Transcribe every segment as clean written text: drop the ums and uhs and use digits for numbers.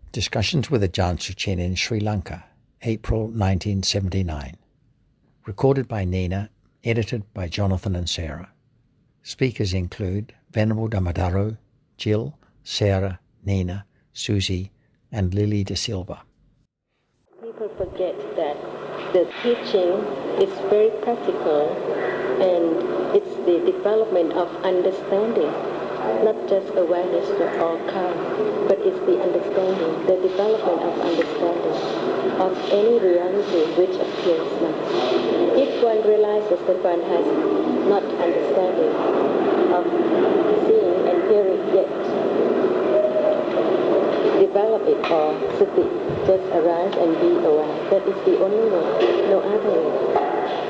Discussions with Ajahn Suchin in Sri Lanka, April 1979. Recorded by Nina, edited by Jonathan and Sarah. Speakers include Venerable Dhammadharo, Jill, Sarah, Nina, Susie, and Lily De Silva. People forget that the teaching is very practical and it's the development of understanding, not just awareness or calm, but it's the understanding, the development of understanding of any reality which appears now. If one realizes that one has not understanding of seeing and hearing yet, develop it or sati, just arise and be aware. That is the only way, no other way.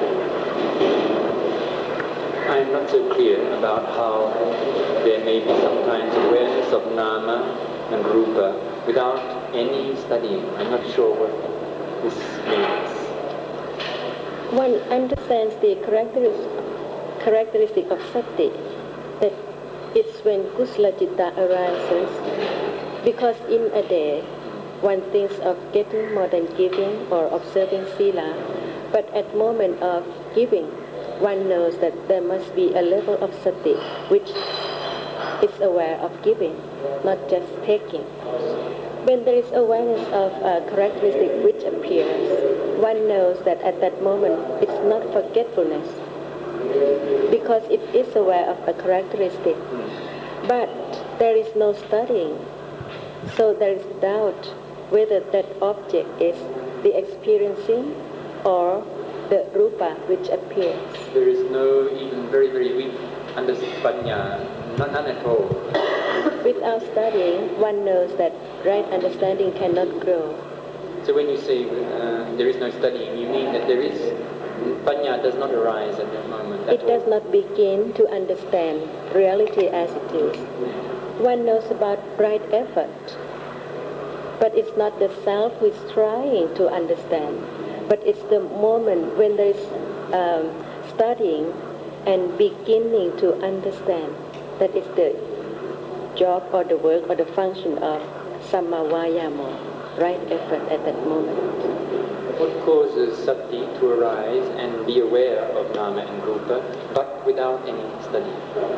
I am not so clear about how there may be sometimes awareness of nama and rupa without any studying. I'm not sure what this means. One understands the characteristic of sati, that it's when kusala citta arises, because in a day one thinks of getting more than giving or observing sila, but at moment of giving, one knows that there must be a level of sati which is aware of giving, not just taking. When there is awareness of a characteristic which appears, one knows that at that moment it's not forgetfulness, because it is aware of a characteristic. But there is no studying, so there is doubt whether that object is the experiencing or the rupa which appears. There is no even very, very weak understanding, none at all. Without studying, one knows that right understanding cannot grow. So when you say there is no studying, you mean that there is, panya does not arise at that moment at all. It does not begin to understand reality as it is. One knows about right effort, but it's not the self who is trying to understand, but it's the moment when there is studying and beginning to understand. That is the job or the work or the function of samma vayamo, right effort at that moment. What causes sati to arise and be aware of nama and rupa, but without any study?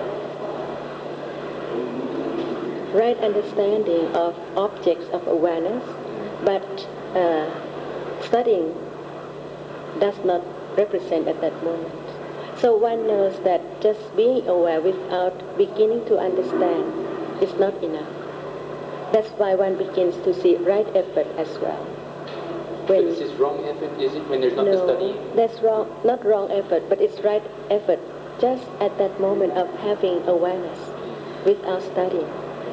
Right understanding of objects of awareness, but studying does not represent at that moment. So one knows that just being aware without beginning to understand is not enough. That's why one begins to see right effort as well. When this is wrong effort, is it, when there's not the study? That's wrong, not wrong effort, but it's right effort, just at that moment of having awareness without studying.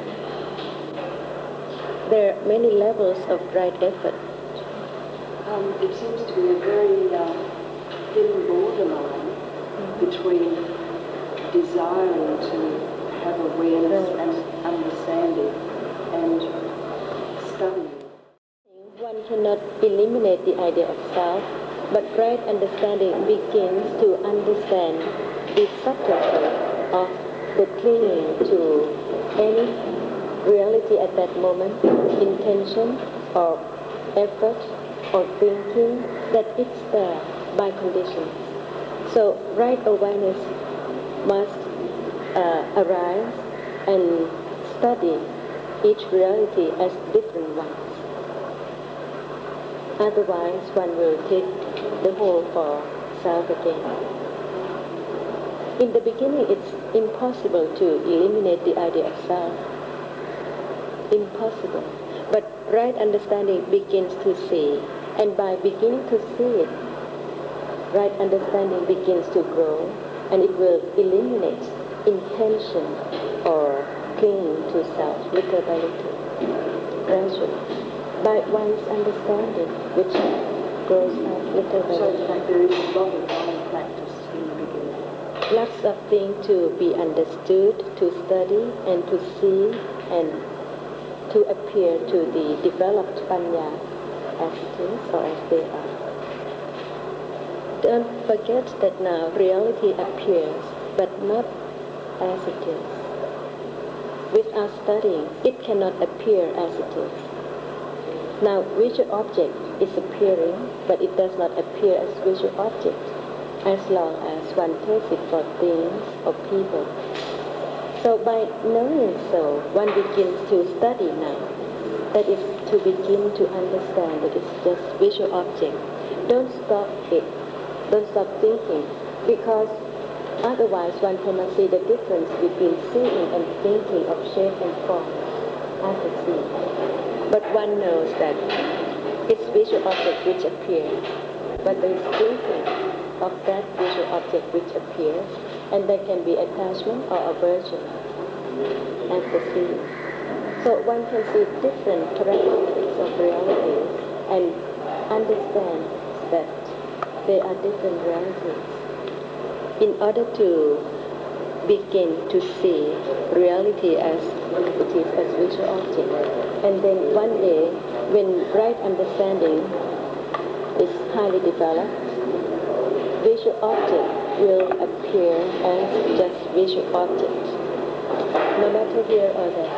There are many levels of right effort. It seems to be a very thin borderline between desiring to have awareness and understanding and studying. One cannot eliminate the idea of self, but right understanding begins to understand the subtlety of the clinging to any reality at that moment, intention or effort or thinking, that it's there by conditions. So right awareness must arise and study each reality as different ones. Otherwise, one will take the whole for self again. In the beginning, it's impossible to eliminate the idea of self. Impossible. But right understanding begins to see, and by beginning to see it, right understanding begins to grow, and it will eliminate intention or clinging to self little by little, gradually, by one's understanding, which grows up little by little. So there is a lot of mind practice in the beginning. Lots of things to be understood, to study, and to see, and to appear to the developed panya as it is or as they are. Don't forget that now reality appears, but not as it is. Without studying, it cannot appear as it is. Now, visual object is appearing, but it does not appear as visual object as long as one takes it for things or people. So by knowing so, one begins to study now. That is to begin to understand that it's just visual object. Don't stop it. Don't stop thinking, because otherwise one cannot see the difference between seeing and thinking of shape and form after seeing. But one knows that it's visual object which appears, but there is thinking of that visual object which appears, and there can be attachment or aversion after seeing. So one can see different characteristics of realities and understand that they are different realities. In order to begin to see reality as it is as visual object, and then one day when right understanding is highly developed, visual object will appear as just visual object, no matter here or there.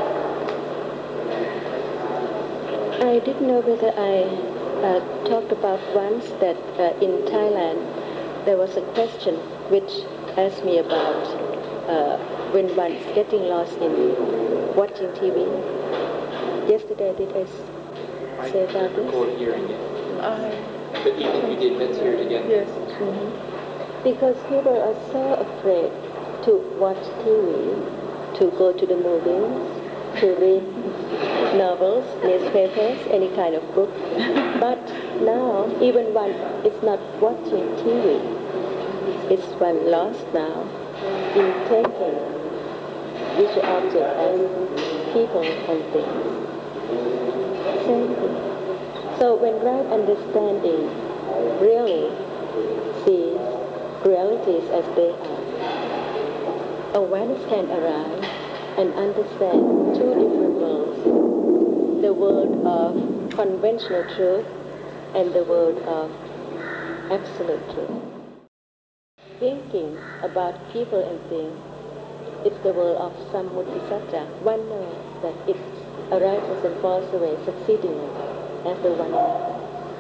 I didn't know whether I talked about once that in Thailand there was a question which asked me about when one is getting lost in watching TV. Yesterday did I say about this? I recall hearing it. But even if you did, let's hear it again. Yes. Because people are so afraid to watch TV, to go to the movies, to read novels, newspapers, any kind of book. But now, even one is not watching TV, is one lost now in taking visual objects as people and things. Same thing. So when right understanding really sees realities as they are, awareness can arise and understand two different worlds, the world of conventional truth and the world of absolute truth. Thinking about people and things, it's the world of sammutissaca. One knows that it arises and falls away succeedingly after one another.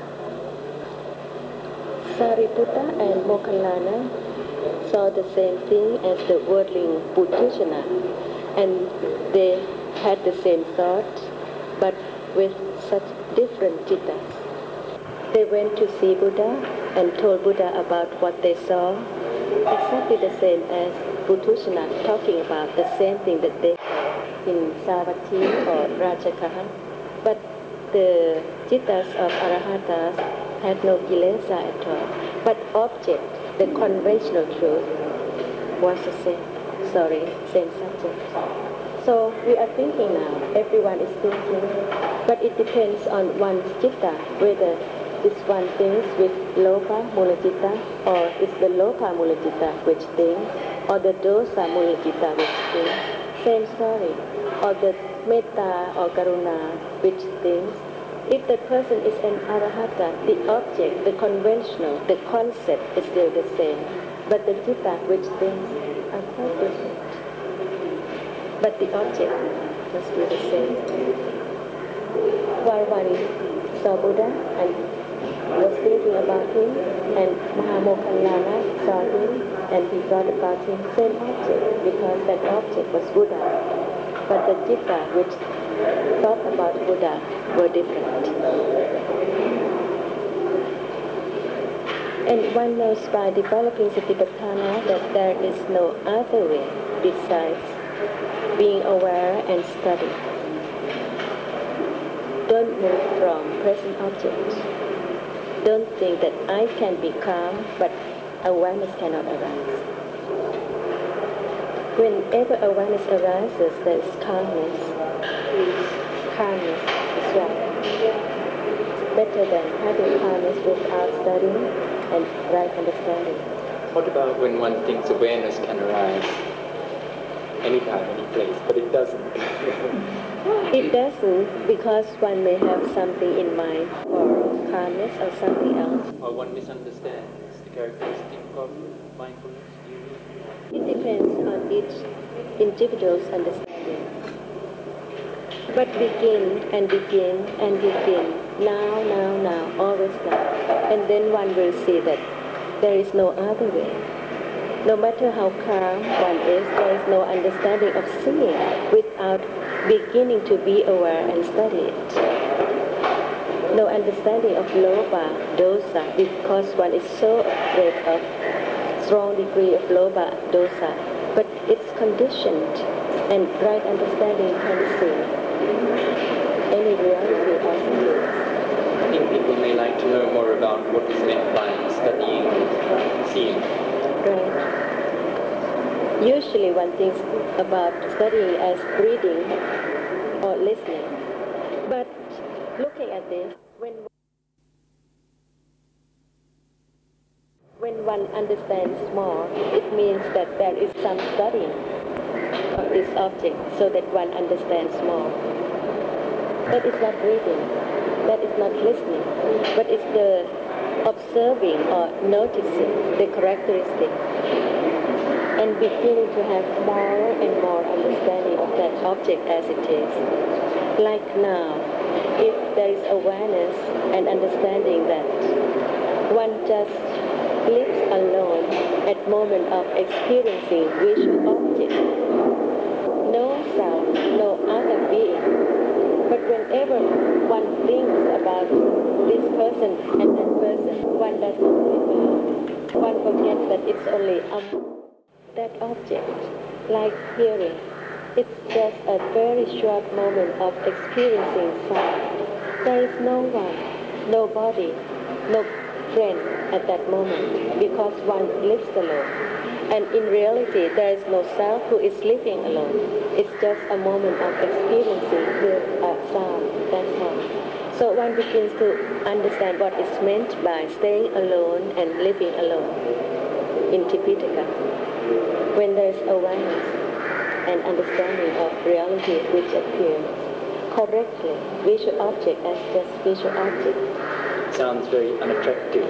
Sariputta and Moggallana saw the same thing as the worldling Puthujjana, and they had the same thought, but with such different cittas. They went to see Buddha and told Buddha about what they saw, exactly the same as Puthujjana talking about the same thing that they saw in Savatthi or Rajakaha. But the cittas of Arahatas had no kilesa at all. But object, the conventional truth, was the same. Same subject. So we are thinking now, everyone is thinking, but it depends on one's citta, whether this one thinks with lopa mula citta, or is the lopa mula citta which thinks, or the dosa mula citta which thinks. Same story. Or the metta or karuna which thinks. If the person is an arahata, the object, the conventional, the concept is still the same, but the citta which thinks are quite different. But the object must be the same. While one saw Buddha and was thinking about him, and Mahamoggallana saw him and he thought about him, same object, because that object was Buddha. But the citta which thought about Buddha were different. And one knows by developing Satipatthana that there is no other way besides being aware and studying. Don't move from present object. Don't think that I can be calm, but awareness cannot arise. Whenever awareness arises, there is calmness. Calmness is right. It's better than having calmness without studying and right understanding. What about when one thinks awareness can arise anytime, any place, but it doesn't? It doesn't, because one may have something in mind for calmness or something else. Or one misunderstands the characteristic of mindfulness? It depends on each individual's understanding. But begin and begin and begin now, always now. And then one will see that there is no other way. No matter how calm one is, there is no understanding of seeing without beginning to be aware and study it. No understanding of lobha, dosa, because one is so afraid of strong degree of lobha, dosa. But it's conditioned, and right understanding can see any reality of it. I think people may like to know more about what is meant by studying seeing. Right. Usually one thinks about studying as reading or listening. But looking at this, when one understands more, it means that there is some studying of this object so that one understands more. That is not reading, that is not listening, but it's the observing or noticing the characteristic and beginning to have more and more understanding of that object as it is. Like now, if there is awareness and understanding that one just lives alone at moment of experiencing visual object, no self, no other being. But whenever one thinks about this person and that person, one does not live alone. One forgets that it's only that object, like hearing. It's just a very short moment of experiencing sound. There is no one, nobody, no friend at that moment because one lives alone. And in reality, there is no self who is living alone. It's just a moment of experiencing sound, that's all. So one begins to understand what is meant by staying alone and living alone in Tipitaka. When there is awareness and understanding of reality which appears correctly, visual object as just visual object. Sounds very unattractive.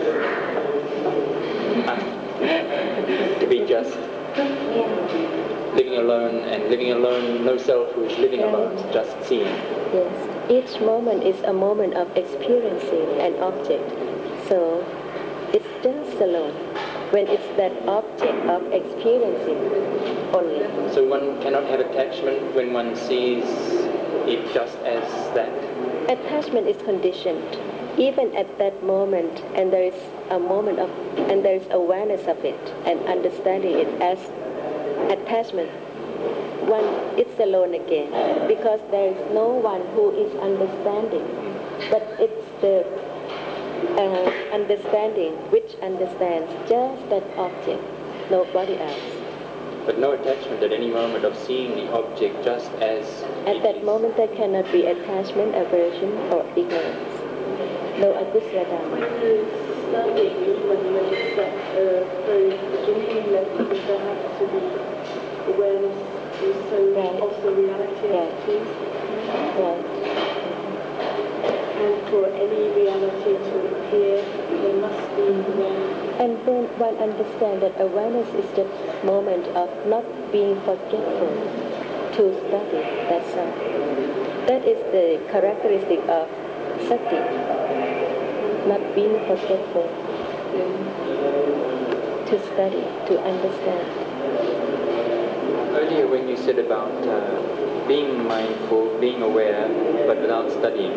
To be just living alone and living alone, no self who is living alone, just seeing. Yes, each moment is a moment of experiencing an object. So it's just alone when it's that object of experiencing only. So one cannot have attachment when one sees it just as that. Attachment is conditioned. Even at that moment, and there is a moment of, and there is awareness of it, and understanding it as attachment, one it's alone again, because there is no one who is understanding, but it's the understanding which understands just that object, nobody else. But no attachment at any moment of seeing the object just as At that moment there cannot be attachment, aversion, or ignorance. No agusya dhamma. When you're studying, when it's at the very beginning level, there has to be awareness of the reality of things. Right. And for any reality to appear, there must be awareness. And then one understands that awareness is the moment of not being forgetful to study, that's all. That is the characteristic of sati, not being forgetful to study, to understand. Earlier when you said about being mindful, being aware, but without studying,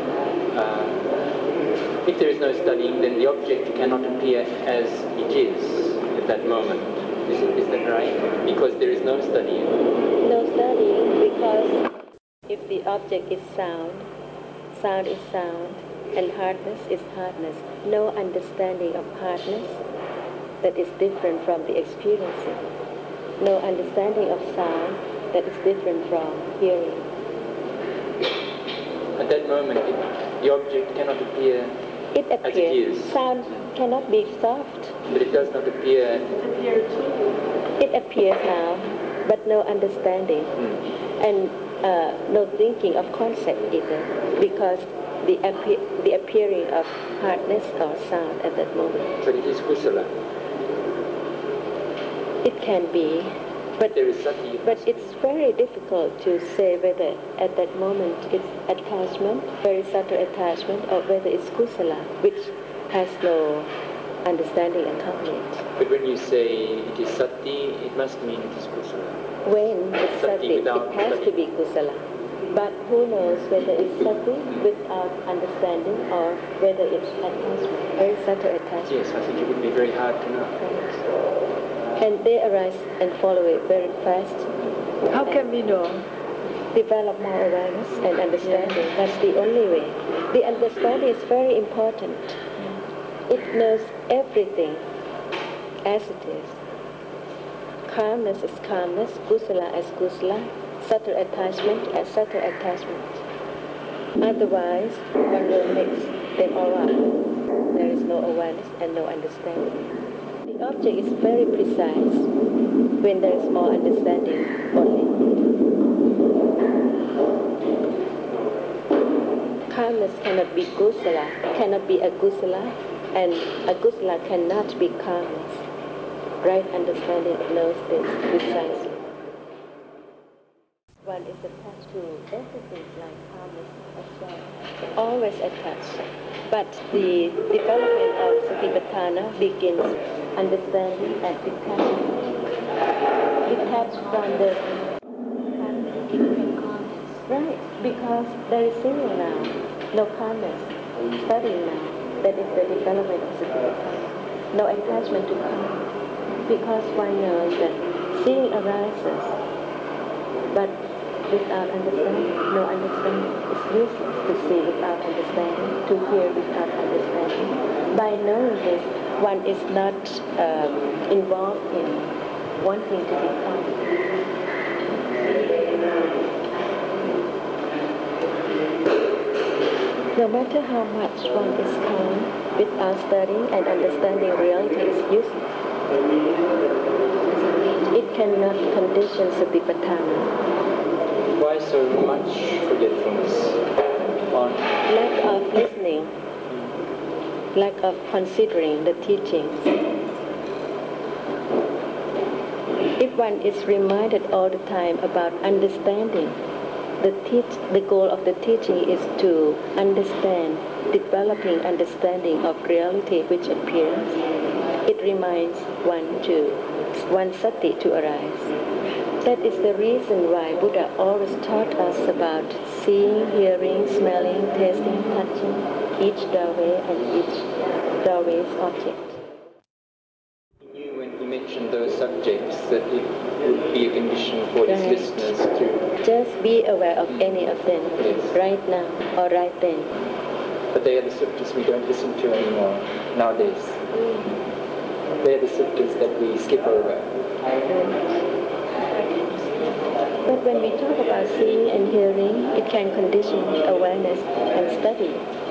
if there is no studying, then the object cannot appear as it is at that moment. Is that right? Because there is no studying. No studying because if the object is sound, sound is sound, and hardness is hardness. No understanding of hardness that is different from the experiencing. No understanding of sound that is different from hearing. At that moment, the object cannot appear It as it appears. is. Sound cannot be soft. But it does not appear. It appears now, but no understanding. And no thinking of concept either, because the appearing of hardness or sound at that moment. But it is kusala. It can be But, there is sati. but it's very difficult to say whether at that moment it's attachment, very subtle attachment, or whether it's kusala, which has no understanding accompanied. But when you say it is sati, it must mean it is kusala. When it's sati, it has to be kusala. But who knows whether it's sati without understanding or whether it's attachment, very subtle attachment. Yes, I think it would be very hard to know. And they arise and follow it very fast. How can we know? Develop more awareness and understanding. That's the only way. The understanding is very important. It knows everything as it is. Calmness is calmness, kusala as kusala, subtle attachment as subtle attachment. Otherwise, one will mix them all up. There is no awareness and no understanding. The object is very precise when there is more understanding only. Calmness cannot be kusala, cannot be a kusala, and a kusala cannot be calmness. Right understanding knows this precisely. One is attached to everything like calmness as well, always attached. But the development of Satipatthana begins understanding and detachment. Detached from the right, because there is zero now, no calmness, studying now. That is the development of Satipatthana. No attachment to calmness, because one knows that seeing arises, but without understanding, no understanding. It's useless to see without understanding, to hear without understanding. By knowing this, one is not involved in wanting to become. No matter how much one is calm, without studying and understanding reality is useless. It cannot condition Satipatthana. Why so much forgetfulness? Lack of listening, lack of considering the teachings. If one is reminded all the time about understanding, the goal of the teaching is to understand, developing understanding of reality which appears. It reminds one sati to arise. That is the reason why Buddha always taught us about seeing, hearing, smelling, tasting, touching, each doorway and each doorway's object. He knew when he mentioned those subjects that it would be a condition for his listeners to just be aware of any of them, right now or right then. But they are the suttas we don't listen to anymore nowadays. They are the suttas that we skip over. But when we talk about seeing and hearing, it can condition awareness and study.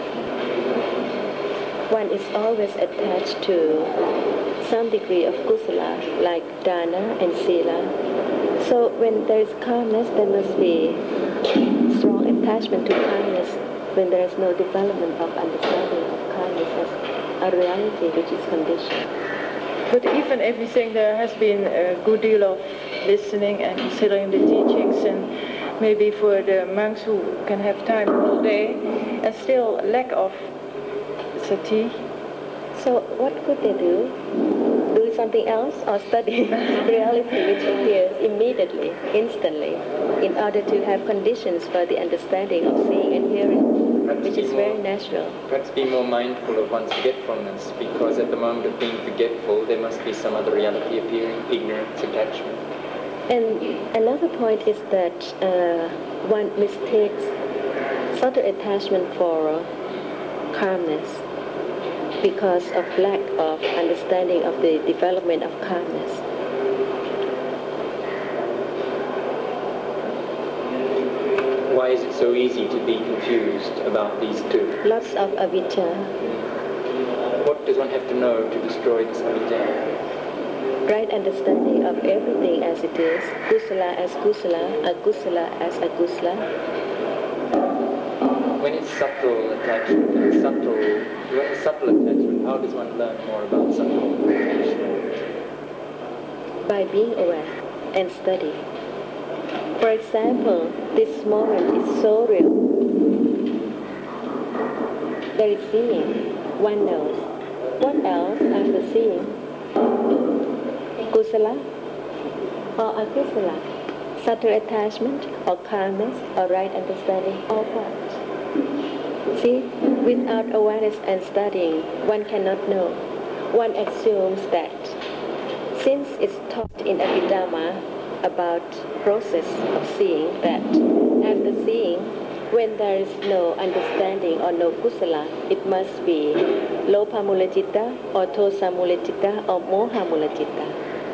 One is always attached to some degree of kusala, like dana and sila. So when there is calmness, there must be strong attachment to calmness when there is no development of understanding of calmness as a reality which is conditioned. But even if we think there has been a good deal of listening and considering the teachings, and maybe for the monks who can have time all day, and still lack of sati. So what could they do? Do something else or study reality which appears immediately, instantly, in order to have conditions for the understanding of seeing and hearing, which is very natural. Perhaps be more mindful of one's forgetfulness, because at the moment of being forgetful, there must be some other reality appearing, ignorance, attachment. And another point is that one mistakes subtle attachment for calmness because of lack of understanding of the development of calmness. Why is it so easy to be confused about these two? Lots of avijja. What does one have to know to destroy this avijja? Right understanding of everything as it is, kusala as kusala, akusala as akusala. When it's subtle attachment, when it's subtle attachment, how does one learn more about subtle attachment? By being aware and study. For example, this moment is so real. There is seeing, one knows. What else after seeing? Kusala or akusala? Subtle attachment or calmness or right understanding or what? See, without awareness and studying, one cannot know. One assumes that since it's taught in Abhidhamma about process of seeing, that after seeing, when there is no understanding or no kusala, it must be lopa mula citta or tosa mula citta or moha mula citta.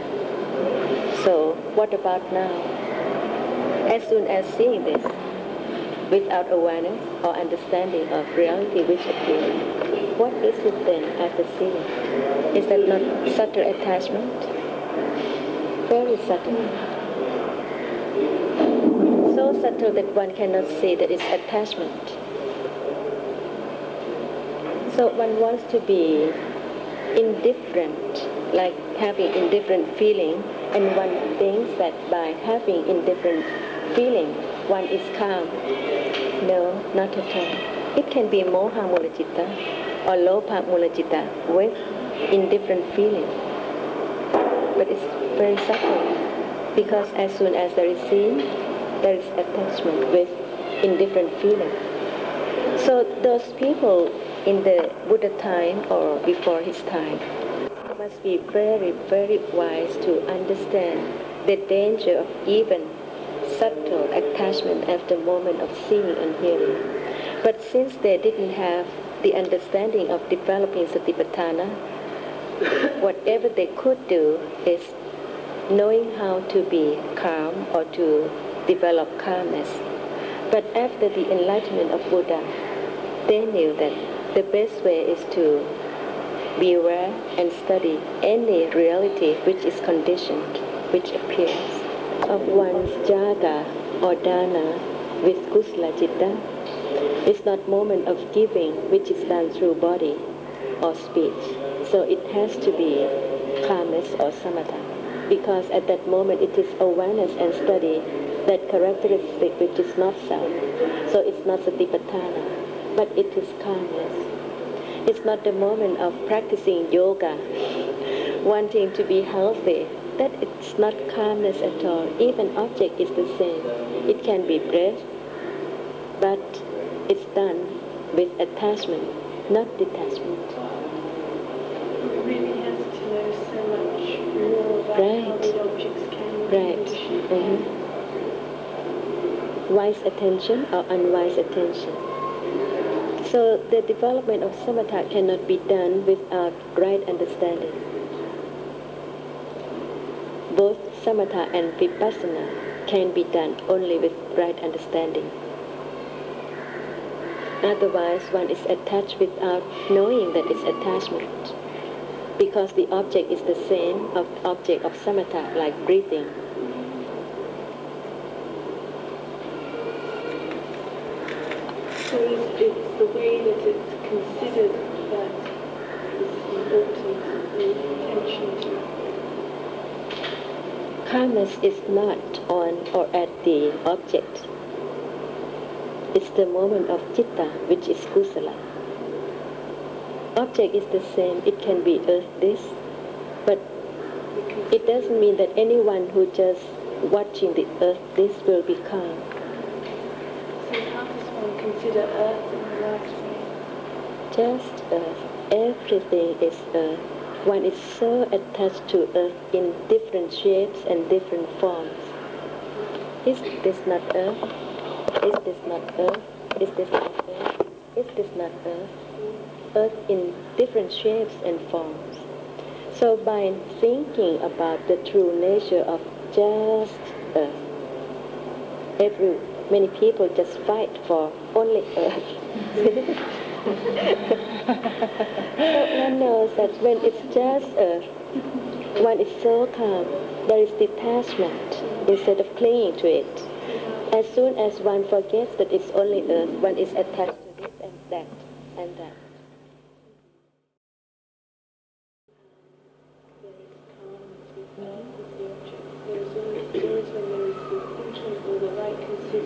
So what about now? As soon as seeing this, without awareness or understanding of reality which appears, what is it then after seeing? Is that not subtle attachment? Very subtle. So subtle that one cannot see that it's attachment. So one wants to be indifferent, like having indifferent feeling, and one thinks that by having indifferent feeling, one is calm. No, not at all. It can be moha mula citta or lopa mula citta with indifferent feeling. But it's very subtle, because as soon as there is seeing, there is attachment with indifferent feeling. So those people in the Buddha time or before his time must be very, very wise to understand the danger of even subtle attachment at the moment of seeing and hearing. But since they didn't have the understanding of developing Satipatthana, whatever they could do is knowing how to be calm or to develop calmness. But after the enlightenment of Buddha, they knew that the best way is to be aware and study any reality which is conditioned, which appears. Of one's jaga or dana with kusala citta is not moment of giving which is done through body or speech. So it has to be calmness or samatha, because at that moment it is awareness and study, that characteristic which is not self. So it's not satipatthana, but it is calmness. It's not the moment of practicing yoga, wanting to be healthy. That it's not calmness at all. Even object is the same. It can be breath, but it's done with attachment, not detachment. It really has to know so much more about how the objects can be conditioned. Mm-hmm. Wise attention or unwise attention. So the development of samatha cannot be done without right understanding. Both samatha and vipassana can be done only with right understanding. Otherwise, one is attached without knowing that it's attachment, because the object is the same of object of samatha, like breathing. So it's the way that it's considered that is important, the attention to. Calmness is not on or at the object. It's the moment of citta, which is kusala. Object is the same. It can be earth this, but it doesn't mean that anyone who just watching the earth this will be calm. So how does one consider earth in the right way? Just earth. Everything is earth. One is so attached to earth in different shapes and different forms. Is this not earth? Is this not earth? Is this not earth? Is this not earth? Earth in different shapes and forms. So by thinking about the true nature of just earth, many people just fight for only earth. So one knows that when it's just earth, one is so calm, there is detachment instead of clinging to it. As soon as one forgets that it's only earth, one is attached to this and that and that.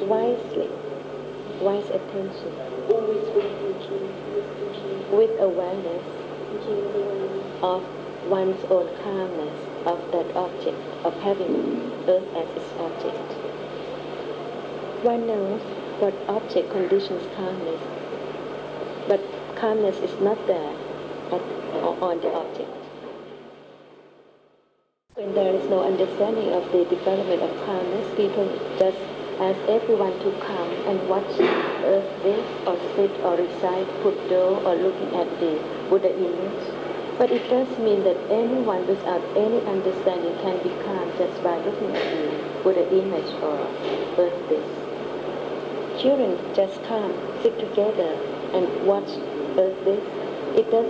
wisely, wise attention, Always with with awareness thinking of awareness. of one's own calmness, of that object, of having earth as its object. One knows what object conditions calmness, but calmness is not there on the object. When there is no understanding of the development of calmness, people just ask everyone to come and watch earth this, or sit or recite, put dough, or looking at the Buddha image. But it does mean that anyone without any understanding can be calm just by looking at the Buddha image or earth this. Children just come, sit together and watch earth this. It does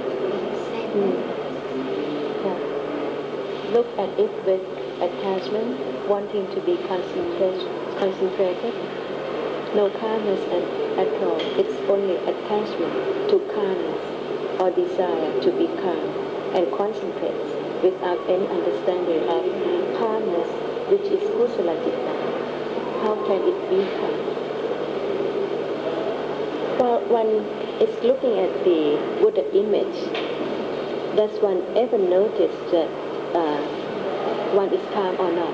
look at it with attachment, wanting to be concentrated. No calmness at all. It's only attachment to calmness or desire to be calm and concentrate without any understanding of calmness, which is kusala citta. How can it be calm? While one is looking at the Buddha image, does one ever notice that one is calm or not?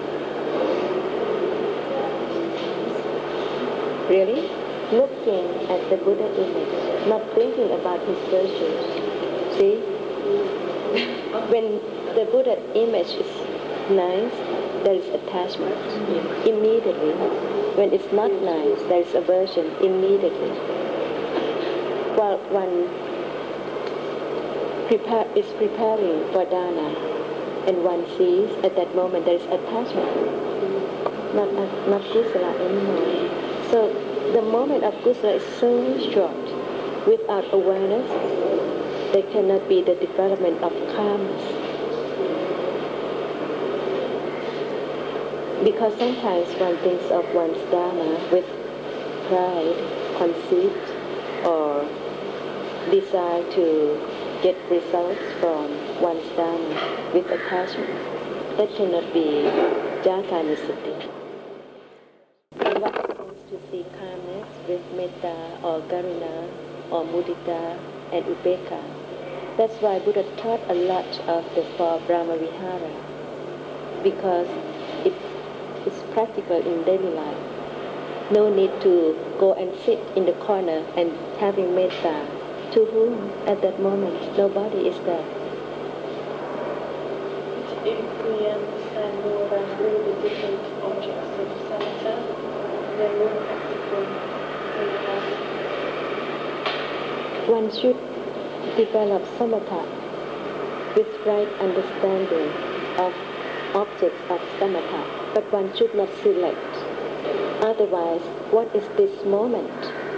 Really? Looking at the Buddha image, not thinking about his virtues. See? When the Buddha image is nice, there is attachment. Immediately. When it's not nice, there is aversion immediately. While one is preparing for dana, and one sees at that moment there is attachment, not kusala anymore. So the moment of kusala is so short. Without awareness, there cannot be the development of calmness. Because sometimes one thinks of one's dharma with pride, conceit, or desire to get results from one's dharma with attachment. That cannot be jhātānussati. What it means to see calmness with metta or karuna or mudita and upekkha. That's why Buddha taught a lot of the four Brahmavihara, because it is practical in daily life. No need to go and sit in the corner and having metta. To whom at that moment? Nobody is there. If we understand more about all the different objects of samatha, they're more practical in life. One should develop samatha with right understanding of objects of samatha, but one should not select. Otherwise, what is this moment?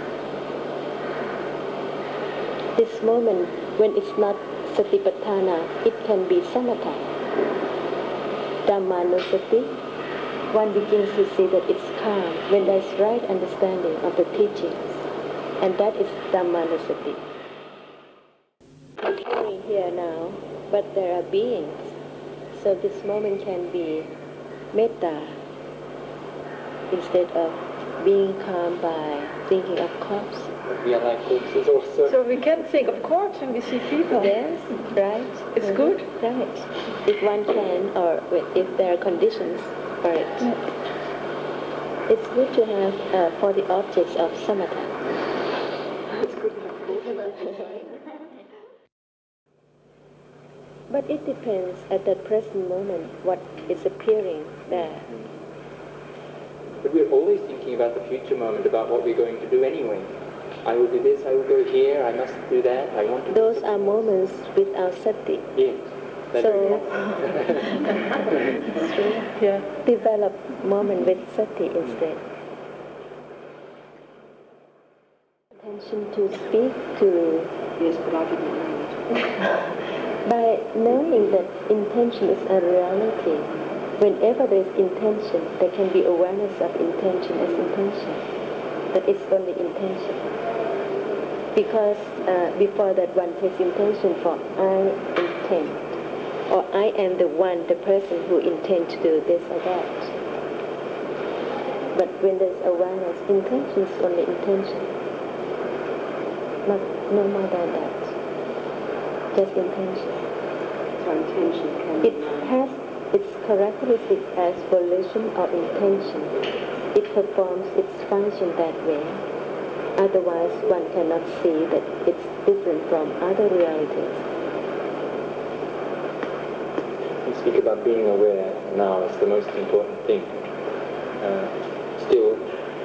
This moment, when it's not satipatthana, it can be samatha. Dhammanussati, one begins to see that it's calm when there's right understanding of the teachings, and that is Dhammanussati. I'm hearing here now, but there are beings, so this moment can be metta instead of being calm by thinking of corpse. We are like corpses also. So we can think of corpse when we see people. Yes, right. It's good. Right. If one can, or if there are conditions for it. It's good to have for the objects of samatha. It's good to have corpses. But it depends at that present moment what is appearing there. But we're always thinking about the future moment, about what we're going to do anyway. I will do this, I will go here, I must do that, I want to do Those are moments without sati. Yes. So Yeah. develop moment with sati instead. Attention to speak to. Yes, but I didn't know it. By knowing that intention is a reality, whenever there is intention, there can be awareness of intention as intention. That it's only intention. Because before that one takes intention for I intend, or I am the one, the person who intends to do this or that. But when there's awareness, intention is only intention. Not no more than that. Just intention. So intention can It has its characteristic as volition or intention. It performs its function that way. Otherwise, one cannot see that it's different from other realities. We speak about being aware now as the most important thing. Still,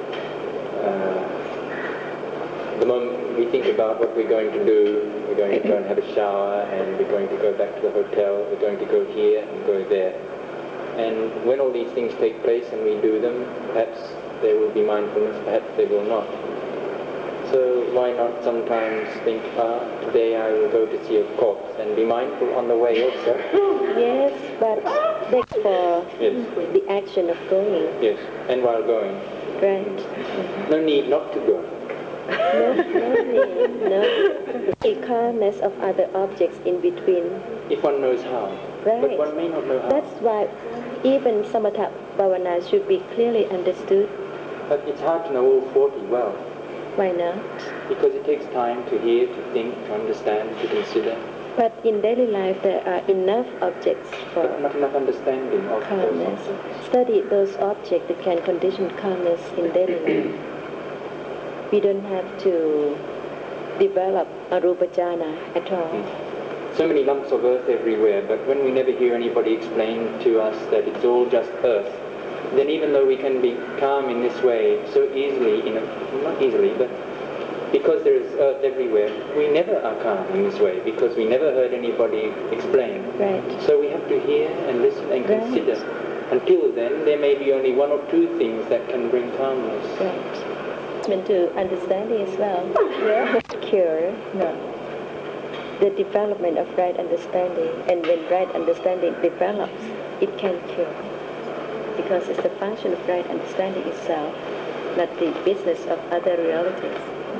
the moment we think about what we're going to do, we're going to go and have a shower, and we're going to go back to the hotel, we're going to go here and go there. And when all these things take place and we do them, perhaps there will be mindfulness, perhaps there will not. So why not sometimes think, today I will go to see a corpse, and be mindful on the way also? Yes, but that's for the action of going. Yes, and while going. Right. No need not to go. No need, no. The calmness of other objects in between. If one knows how. Right. But one may not know how. That's why even samatha bhavana should be clearly understood. But it's hard to know all 40 well. Why not? Because it takes time to hear, to think, to understand, to consider. But in daily life there are enough objects for But not enough understanding of calmness. those objects. Study those objects that can condition calmness in daily life. We don't have to develop arupa jhana at all. So many lumps of earth everywhere, but when we never hear anybody explain to us that it's all just earth, then even though we can be calm in this way so easily, not easily, but because there is earth everywhere, we never are calm in this way, because we never heard anybody explain. Right. So we have to hear and listen and consider. Until then, there may be only one or two things that can bring calmness. Right. And to understanding as well. Yeah. Cure. No. The development of right understanding, and when right understanding develops, it can cure. Because it's the function of right understanding itself, not the business of other realities.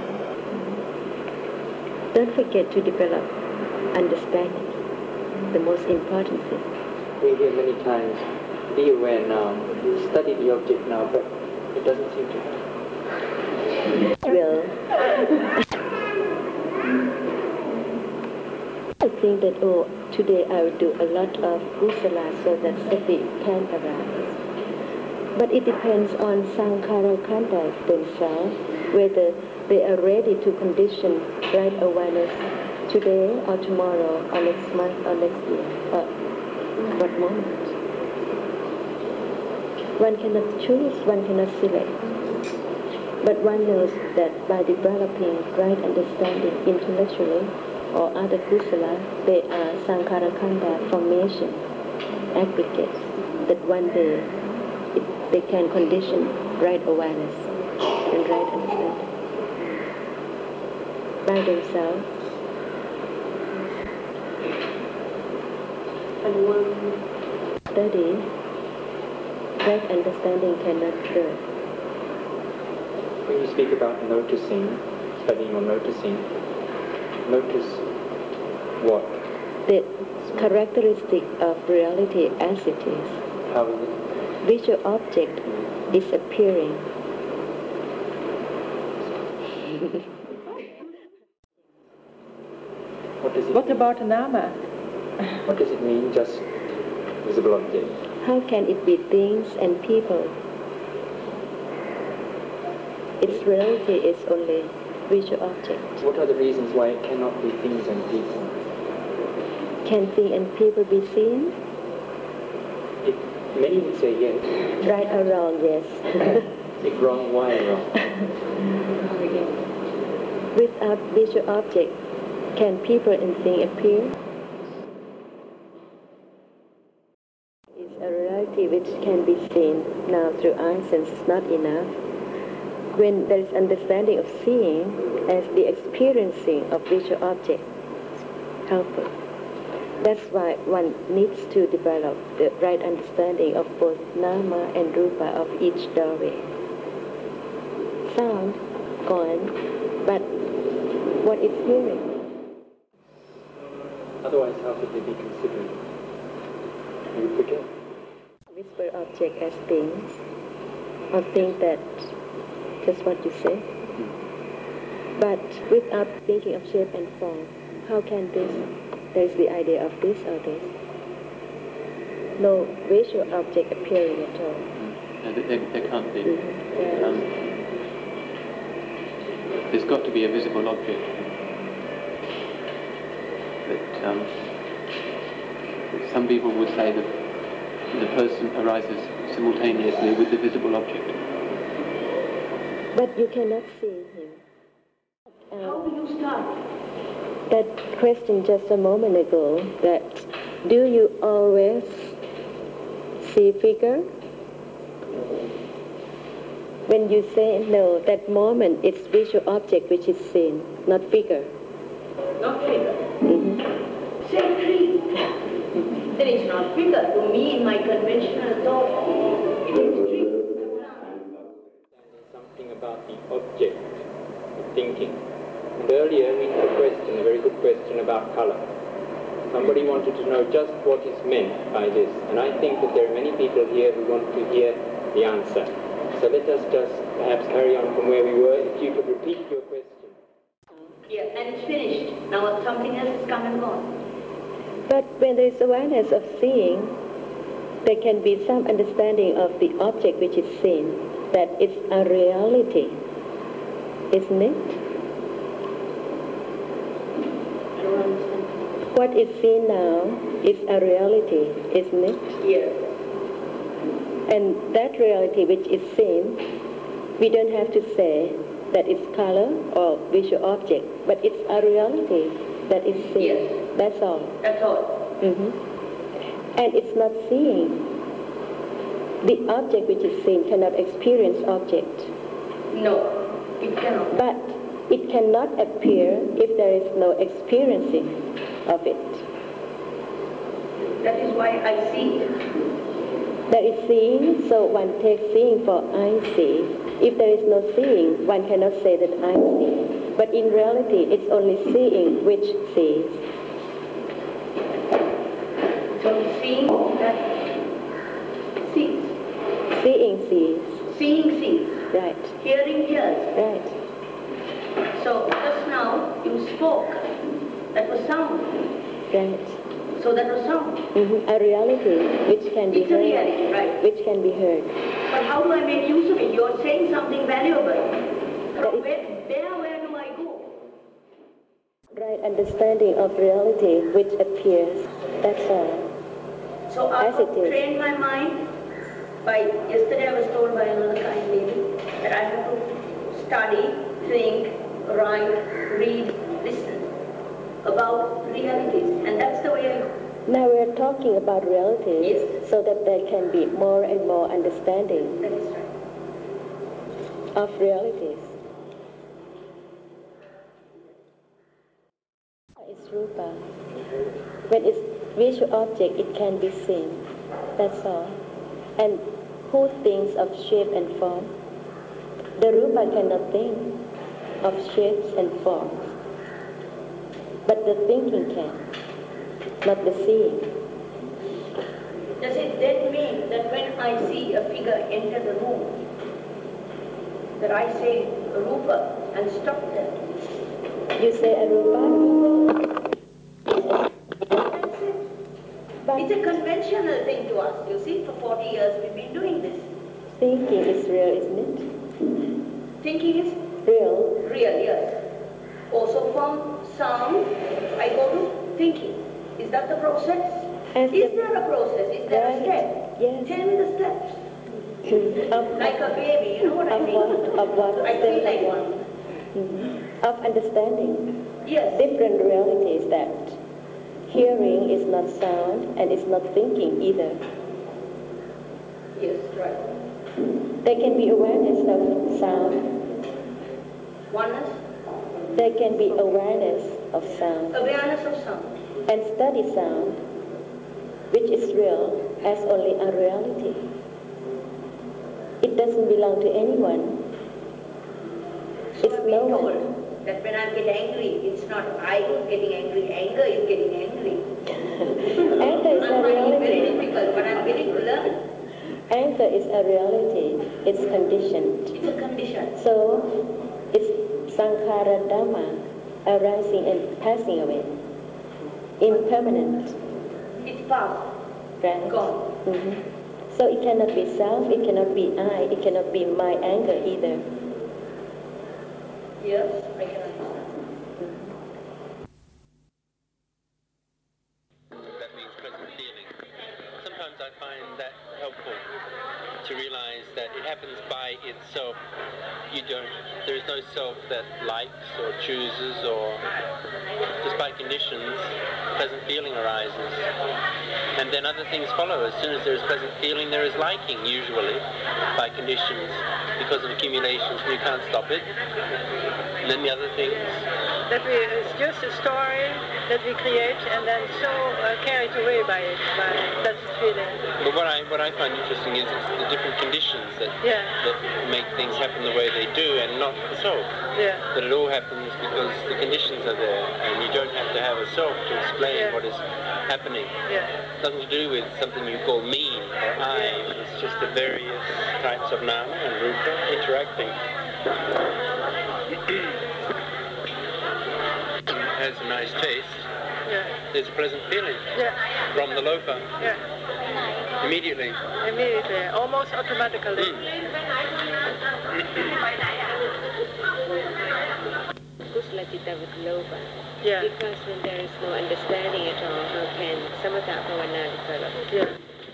Don't forget to develop understanding, the most important thing. We hear many times, be aware now, study the object now, but it doesn't seem to happen. Will. I think that, today I will do a lot of kusala so that sati can arise. But it depends on sankhara khanda themselves, whether they are ready to condition right awareness today or tomorrow or next month or next year or what moment. One cannot choose, one cannot select. But one knows that by developing right understanding intellectually or other kusala, they are sankhara khanda formation, aggregates, that one day they can condition right awareness and right understanding by themselves. And one Study, right understanding cannot grow. When you speak about noticing, studying or noticing, notice what? The characteristic of reality as it is. How is it? Visual object is appearing. What does it What mean? about nama? What does it mean, just visible object? How can it be things and people? Its reality is only visual object. What are the reasons why it cannot be things and people? Can things and people be seen? Many would say yes. Right or wrong, yes. If wrong, why wrong? Without visual object, can people and things appear? It's a reality which can be seen now through eye sense is not enough. When there is understanding of seeing as the experiencing of visual object, helpful. That's why one needs to develop the right understanding of both nama and rupa of each doorway. Sound, gone, but what is hearing? Otherwise, how could they be considered? You forget. Whisper object as things, or think that just what you say. But without thinking of shape and form, how can this, there is the idea of this or this? No visual object appearing at all. There can't be. Mm-hmm. There's got to be a visible object. But some people would say that the person arises simultaneously with the visible object. But you cannot see him. How do you start? That question just a moment ago, that do you always see figure? When you say no, that moment it's visual object which is seen, not figure. Not figure. Mm-hmm. Say tree. Then it's not figure. To me, in my conventional thought, it is tree. Something about the object of thinking. And earlier we had a question, a very good question about color. Somebody wanted to know just what is meant by this. And I think that there are many people here who want to hear the answer. So let us just perhaps carry on from where we were. If you could repeat your question. Yeah, and it's finished. Now something else has come and gone. But when there is awareness of seeing, there can be some understanding of the object which is seen, that it's a reality, isn't it? I don't understand. What is seen now is a reality, isn't it? Yes. And that reality which is seen, we don't have to say that it's color or visual object, but it's a reality that is seen. Yes. That's all. That's all. Mm-hmm. And it's not seeing. The object which is seen cannot experience object. No, it cannot. But it cannot appear if there is no experiencing of it. That is why I see it. There is seeing, so one takes seeing for I see. If there is no seeing, one cannot say that I see. But in reality, it's only seeing which sees. So seeing that sees. Seeing sees. Seeing sees. Right. Hearing hears. Right. So just now you spoke. That was sound. Right. So that was sound. Mm-hmm. A reality which can be It's a heard. reality, right. Which can be heard. But how do I make use of it? You're saying something valuable. From where do I go? Right understanding of reality which appears. That's all. So I As it have is. trained my mind yesterday I was told by another kind lady that I have to study, think, write, read, listen about realities. And that's the way I go. Now we're talking about realities, Yes. so that there can be more and more understanding That is right. of realities. It's rupa. When it's visual object, it can be seen. That's all. And who thinks of shape and form? The rupa cannot think of shapes and forms. But the thinking can, not the seeing. Does it then mean that when I see a figure enter the room, that I say Rupa and stop there? You say arupa? That's it. But It's a conventional thing to us. You see, for 40 years we've been doing this. thinking is real, isn't it? Thinking is Real. real, yes. Also from sound, I go to thinking. Is that the process? As Is the- there a process? Is there a Right. step? Yes. Tell me the steps. Of, Like a baby, you know what I mean? of what? I feel like one. Of understanding Yes. different realities, that hearing is not sound and is not thinking either. Yes, right. There can be awareness of sound. Oneness, There can be awareness of sound awareness of sound. and study sound, which is real as only a reality. It doesn't belong to anyone. So It's I've no been one. told that when I get angry, it's not I who's getting angry, anger is getting angry. Anger is I'm a finding it very reality. difficult, but I'm willing to learn. Anger is a reality. It's conditioned. It's a condition. So it's Sankhara Dhamma arising and passing away. Impermanent. It's past. Right? Gone. So it cannot be self, it cannot be I, it cannot be my anger either. Yes, I can understand. That means present feeling. Sometimes I find that helpful to realize that it happens by itself. There is no self that likes or chooses, or just by conditions, present feeling arises. And then other things follow. As soon as there is present feeling, there is liking, usually, by conditions, because of accumulations, and you can't stop it. And then the other things. It's just a story that we create and then so carried away by it, by pleasant feeling. But what I find interesting is it's the different conditions that make things happen the way they do, and not the self. Yeah. But it all happens because the conditions are there, and you don't have to have a self to explain what is happening. Yeah. It doesn't do with something you call me or I. It's just the various types of nama and rupa interacting. Has a nice taste. Yeah. There's a pleasant feeling from the lopa. Yeah. Immediately. Immediately, almost automatically. Kusala Citta with Lopa. Yeah. Because when there is no understanding at all, how can Samatha Bhavana develop? Yeah.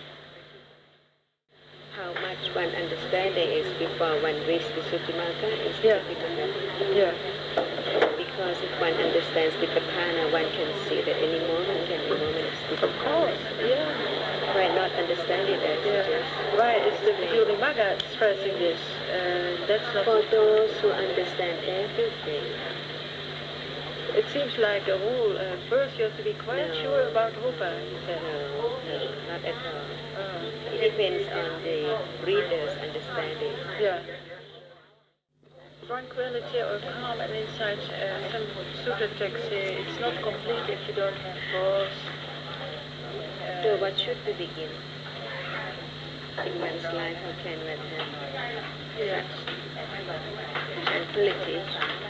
How much one understanding is before one reaches the Sutimaka is difficult. Yeah. Because if one understands the Patthana, one can see that any moment can be moment is difficult. Of course, yeah. By not understanding that, Why is the Vidyulimagga expressing this? That's not for those who understand everything. It seems like a rule. First, you have to be quite sure about rupa. You said. No, not at all. It depends on the reader's understanding. Yeah. Tranquility or calm and insight. Some sutta texts say it's not complete if you don't have pause. So what should we begin? In one's life, how can one have tranquility?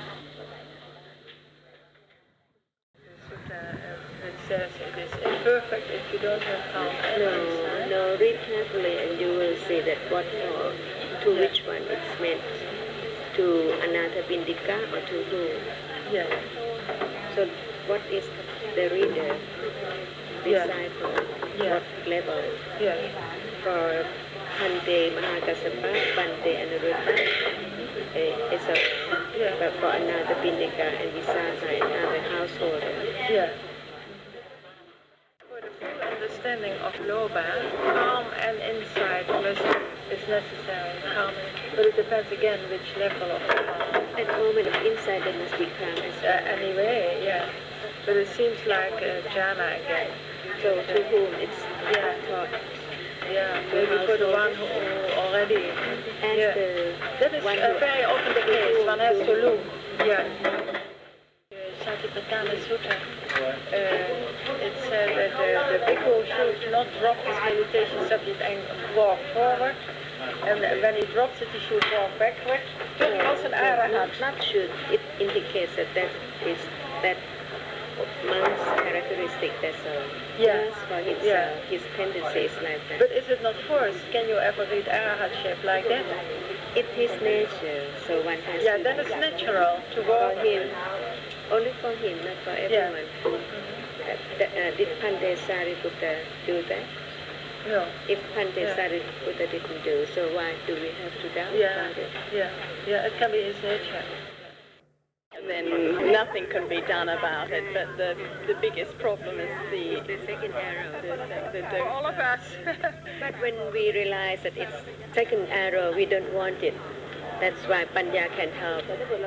It says it is imperfect if you don't have calm and insight. No, read carefully and you will see that what for, to which one it's meant. To Anathapindika or to whom? Yeah. So what is the reader decipher? What level? Yeah. For Bhante Mahakassapa, Bhante Anuruddha, it's a, but for Anathapindika and Visakha and other householders. Yeah. For the full understanding of Loba, calm and insight is necessary. Calm, but it depends again which level of calm. At the moment of insight, there must be calm as well. Anyway, yeah. But it seems like jhana again. So to whom it's taught. Yeah, maybe for the one who already. That is very often the case. One has to look. Yeah. Satipatthana Sutta. It said that the bhikkhu should not drop his meditation subject and walk forward. And when he drops it, he should walk backward. Then he was an arahat. Not should. It indicates that is that monk's characteristic. That's all. Yes. For himself, his tendency is like that. But is it not forced? Can you ever read arahatship like that? It's his nature, so one has to... Yeah, that is natural to walk. For him. Only for him, not for everyone. Did Bhante Sariputta do that? No. If Bhante Sariputta didn't do, so why do we have to doubt about it? Yeah, it can be his nature. Then nothing can be done about it, but the biggest problem is the second arrow. For all of us. But when we realize that it's second arrow, we don't want it. That's why Panya can help.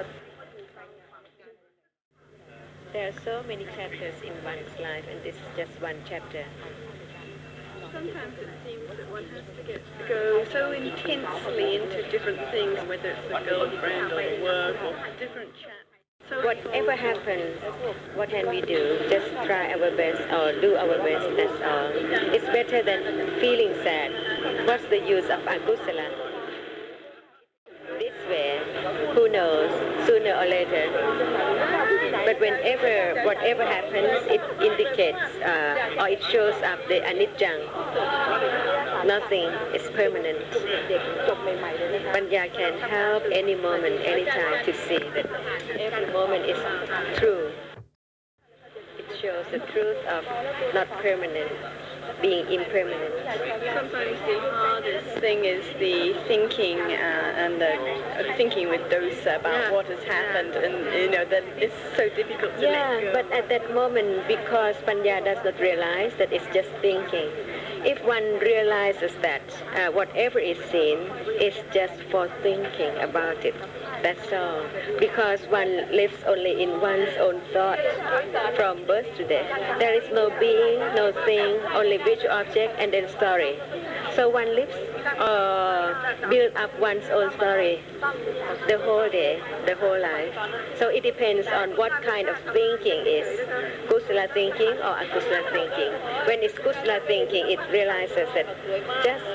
There are so many chapters in one's life, and this is just one chapter. Sometimes it seems that one has to go so intensely into different things, whether it's a girlfriend or work or different chats. So whatever happens, what can we do? Just try our best or do our best, that's all. It's better than feeling sad. What's the use of akusala? knows sooner or later. But whatever happens, it indicates or it shows up the anicca. Nothing is permanent. Panya can help any moment, any time to see that every moment is true. It shows the truth of not permanent, being impermanent. Sometimes the hardest thing is the thinking and the thinking with dosa about what has happened, and that it's so difficult to let go. But at that moment, because Panya does not realize that it's just thinking, if one realizes that whatever is seen is just for thinking about it, that's all. Because one lives only in one's own thought from birth to death. There is no being, no thing, only visual object and then story. So one lives build up one's own story the whole day, the whole life. So it depends on what kind of thinking is kusala thinking or akusala thinking. When it's kusala thinking, it realizes that just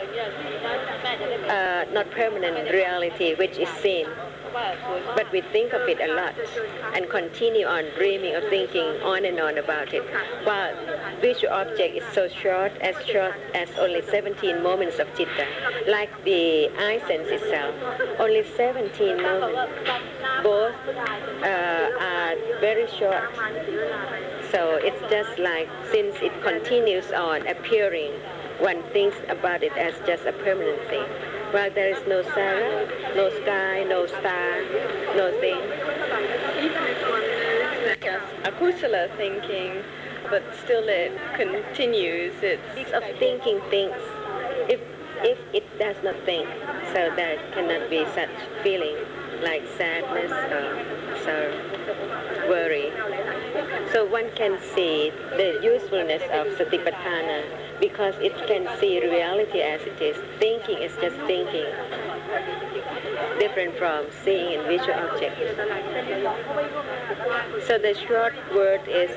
not permanent reality which is seen. But we think of it a lot and continue on dreaming or thinking on and on about it. While visual object is so short as only 17 moments of citta, like the eye sense itself, only 17 moments. Both are very short. So it's just like, since it continues on appearing, one thinks about it as just a permanent thing. While there is no Sarah, no sky, no star, no thing. Even if one knows that akusala thinking, but still it continues, it's of thinking things. If it does not think, so there cannot be such feeling like sadness or sorrow, worry. So one can see the usefulness of Satipatthana because it can see reality as it is. Thinking is just thinking, different from seeing in visual objects. So the short word is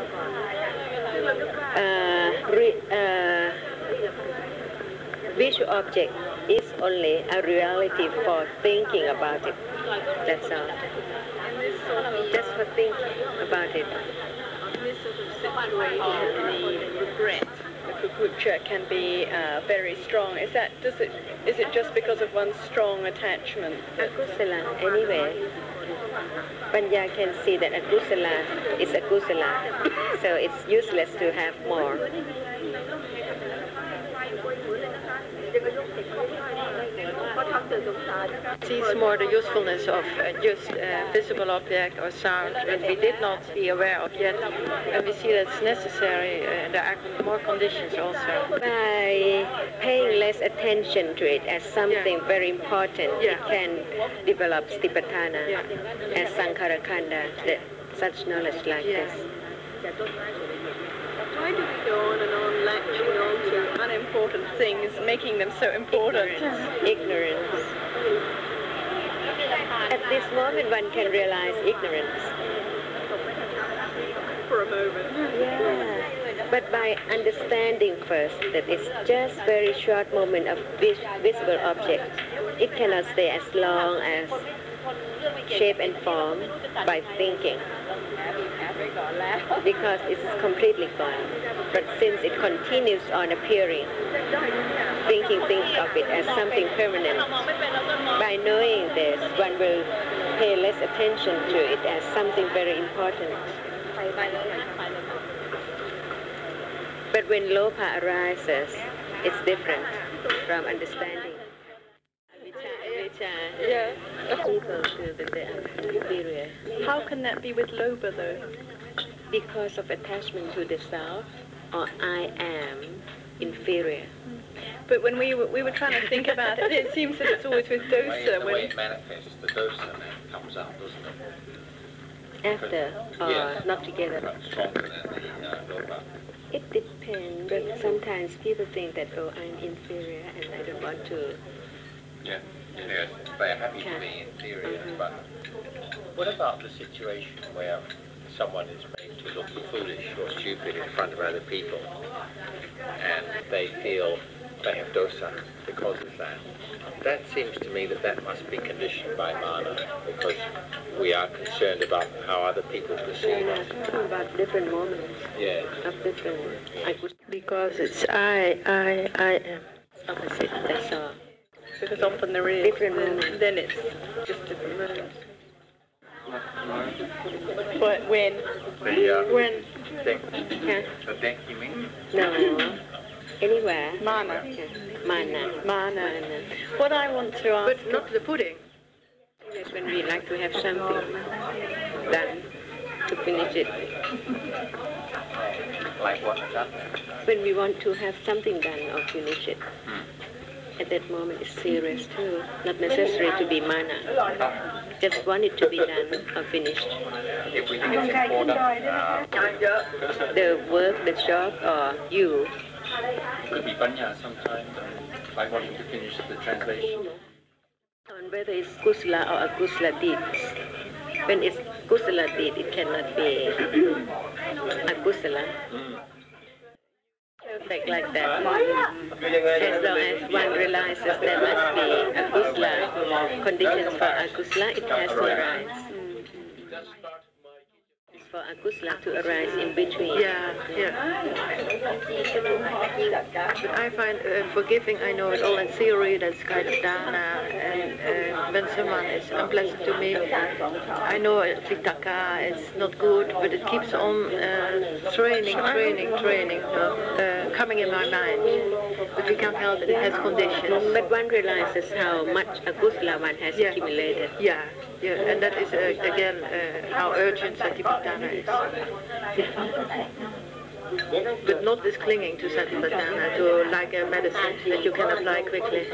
visual object is only a reality for thinking about it. That's all. Just for thinking about it. In this sort of situation, the regret, the kukucha can be very strong. Is it just because of one's strong attachment? Akusala, anyway. Panya can see that akusala is akusala, so it's useless to have more. Sees more the usefulness of just visible object or sound that we did not be aware of yet, and we see that it's necessary. There are more conditions also. By paying less attention to it as something very important, it can develop Satipatthana as Sankhara-khanda, such knowledge like this. Why do we go on and on latching on to unimportant things, making them so important? Ignorance. At this moment, one can realize ignorance. For a moment. Yeah. But by understanding first that it's just very short moment of visible object, it cannot stay as long as shape and form by thinking, because it's completely gone. But since it continues on appearing, thinking of it as something permanent, by knowing this, one will pay less attention to it as something very important. But when lopa arises, it's different from understanding. Equal to the inferior. How can that be with loba, though? Because of attachment to the self, or I am inferior. But when we were trying to think about it, it seems that it's always with dosa. The way it manifests, the dosa then comes up, doesn't it? After, or not together. Much stronger than the loba. It depends, but sometimes people think that, oh, I'm inferior and I don't want to. Yeah, they're happy to be inferior, but what about the situation where someone is made to look foolish or stupid in front of other people, and they feel they have dosa because of that. That seems to me that must be conditioned by mana, because we are concerned about how other people perceive us. Talking about different moments. Yes. Of different. Because it's I am. Opposite, that's all. Because often there is. Different moments. Then it's just different moments. But when? When? The deck, you mean? No. Anywhere. Mana. Mana. What I want to ask... But not the pudding. That's when we like to have something done to finish it. Like what? When we want to have something done or finish it. At that moment it's serious too. Not necessary to be mana. Just want it to be done or finished. If we think it's important, the work, the job, or you. Could be panya sometimes, like wanting to finish the translation. On whether it's kusala or akusala deeds. When it's kusala deed, it cannot be akusala. Perfect like that. As long as one realizes there must be akusala, conditions for akusala, it has to arise. For akusala to arise in between. Yeah. But I find forgiving, I know it all in theory, that's kind of dana, and when someone is unpleasant to me, I know vitaka, it's not good, but it keeps on training, coming in my mind. But we can't help it, it has conditions. But one realizes how much akusala one has accumulated. Yeah, and that is again how urgent Satipatthana is. But not this clinging to Satipatthana, to like a medicine that you can apply quickly.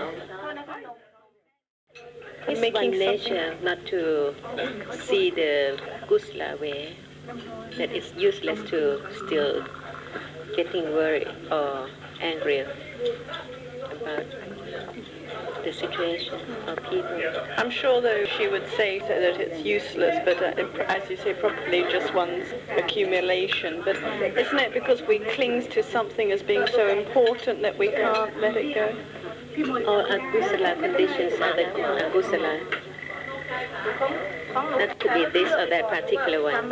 It's making nature not to see the kusala way, that it's useless to still getting worried or angry about the situation of people. I'm sure though she would say that it's useless, but as you say, probably just one's accumulation. But isn't it because we cling to something as being so important that we can't let it go? Or akusala conditions are the akusala. Not to be this or that particular one.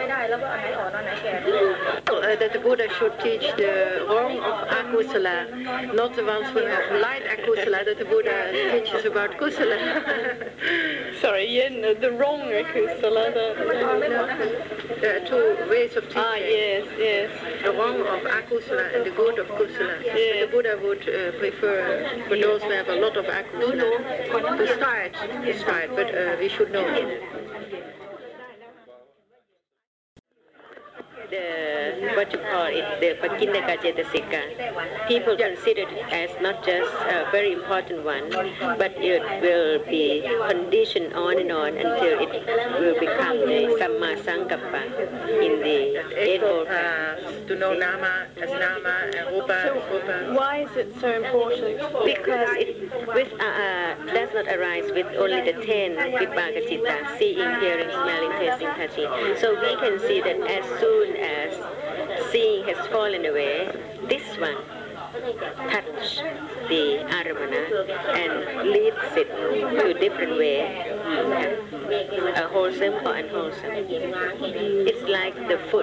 That the Buddha should teach the wrong of akusala, not the ones who have light akusala, that the Buddha teaches about kusala. Sorry, the wrong akusala. There are two ways of teaching. Yes. The wrong of akusala and the good of kusala. Yes. The Buddha would prefer for those who have a lot of akusala to start, is fine, but we should know it. What you call it, the Pakinaka Cetasika. People consider it as not just a very important one, but it will be conditioned on and on until it will become a Samma Sankappa in the Eightfold Path. To know Nama as Nama and Rupa as Rupa. Why is it so important? Because it does not arise with only the 10 Vipaka Citta, seeing, hearing, smelling, tasting, touching. So we can see that as soon as seeing has fallen away, this one touch the aramana and leads it to a different way, wholesome or unwholesome. It's like the foot,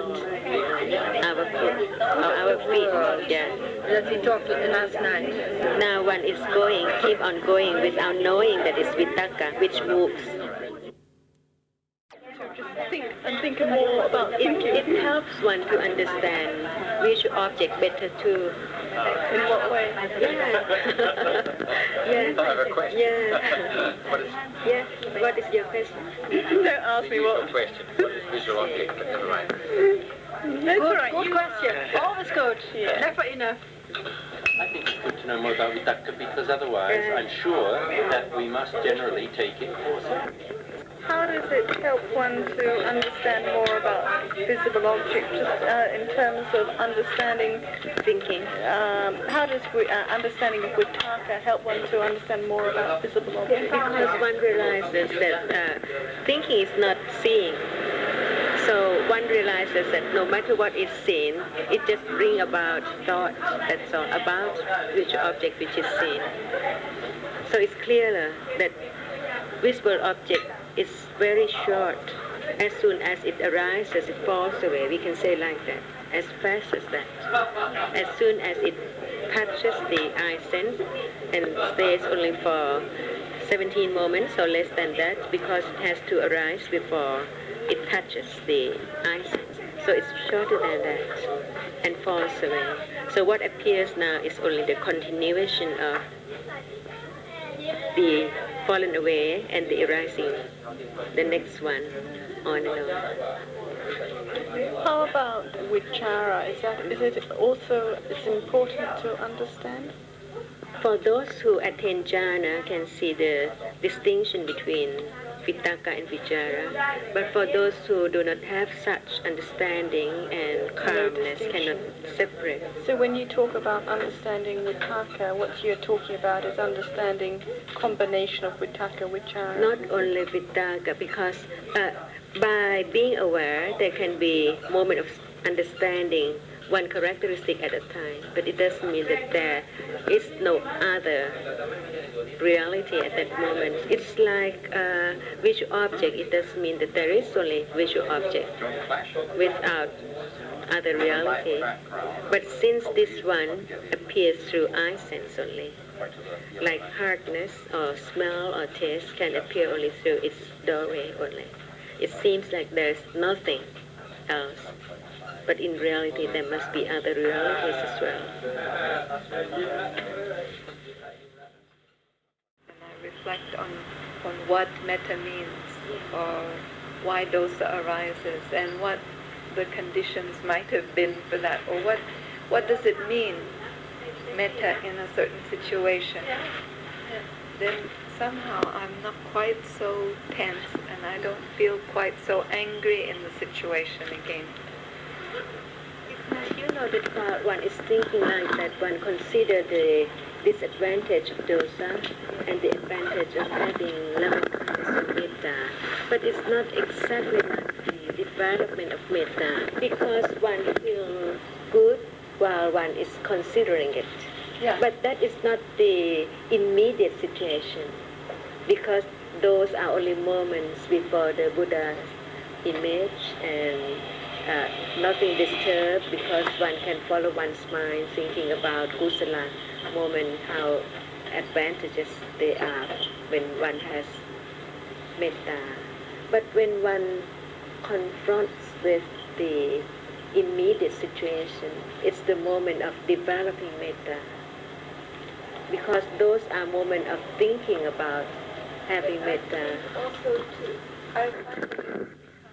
our feet, yeah. That we talked last night. Now one is keep on going without knowing that it's vitaka, which moves. Think more about thinking. It helps one to understand visual object better too. In what way? Yeah. I have a question. Yeah. What is your question? Don't ask me what. Question. What is visual object? Never mind. That's all right. Good question. Always good. Yeah. Never enough. I think it's good to know more about Vitaka, because otherwise I'm sure that we must generally take it for granted. How does it help one to understand more about visible objects, just in terms of understanding Thinking. How does understanding of Vitaka help one to understand more about visible objects? Because one realizes that thinking is not seeing. So one realizes that no matter what is seen, it just brings about thoughts, that's all, about which object which is seen. So it's clearer that visible object is very short. As soon as it arises, it falls away. We can say like that, as fast as that. As soon as it touches the eye sense and stays only for 17 moments or less than that, because it has to arise before it touches the eye sense. So it's shorter than that and falls away. So what appears now is only the continuation of the fallen away and the arising, the next one, on and on. How about vichara? Is it also important to understand? For those who attain jhana can see the distinction between vitakka and vichara, but for those who do not have such understanding and calmness cannot separate. So when you talk about understanding vitakka, what you're talking about is understanding combination of vitakka, vichara. Not only vitakka, because by being aware there can be moment of understanding one characteristic at a time, but it doesn't mean that there is no other reality at that moment. It's like a visual object. It doesn't mean that there is only visual object without other reality. But since this one appears through eye sense only, like hardness or smell or taste can appear only through its doorway only. It seems like there's nothing else. But in reality, there must be other realities as well. And I reflect on what metta means, or why dosa arises, and what the conditions might have been for that, or what does it mean, metta in a certain situation. Then somehow I'm not quite so tense, and I don't feel quite so angry in the situation again. You know that while one is thinking like that, one consider the disadvantage of dosa and the advantage of having loving kindness and metta. But it's not exactly like the development of metta, because one feels good while one is considering it. Yeah. But that is not the immediate situation, because those are only moments before the Buddha's image, and nothing disturbed, because one can follow one's mind thinking about kusala moment, how advantageous they are when one has metta. But when one confronts with the immediate situation, it's the moment of developing metta, because those are moments of thinking about having metta. Also, I find it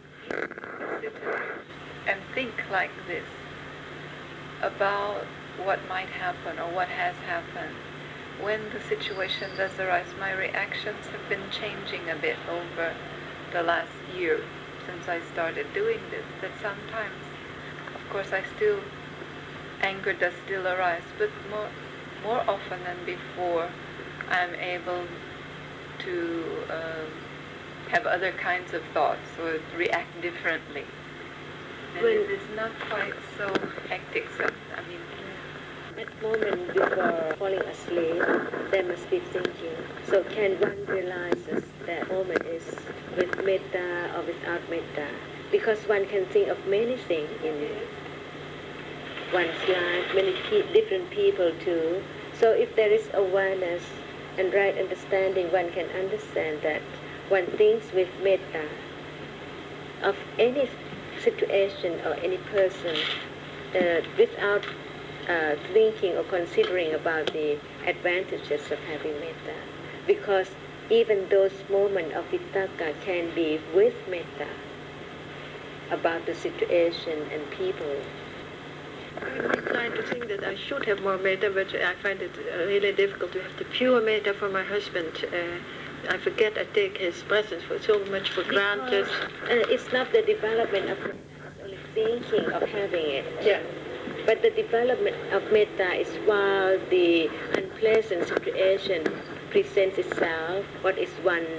and think like this about what might happen or what has happened. When the situation does arise, my reactions have been changing a bit over the last year since I started doing this. That sometimes, of course, anger does still arise, but more often than before, I'm able to have other kinds of thoughts or react differently. And it is not quite so hectic. So, at moment before falling asleep, there must be thinking. So can one realize that moment is with metta or without metta? Because one can think of many things in one's life, many different people too. So if there is awareness and right understanding, one can understand that one thinks with metta of any situation or any person without thinking or considering about the advantages of having metta. Because even those moments of vitakka can be with metta about the situation and people. I'm inclined to think that I should have more metta, but I find it really difficult to have the pure metta for my husband. I forget, I take his presence for so much for granted. It's not the development of metta, it's only thinking of having it. Yeah. But the development of metta is while the unpleasant situation presents itself, what is one's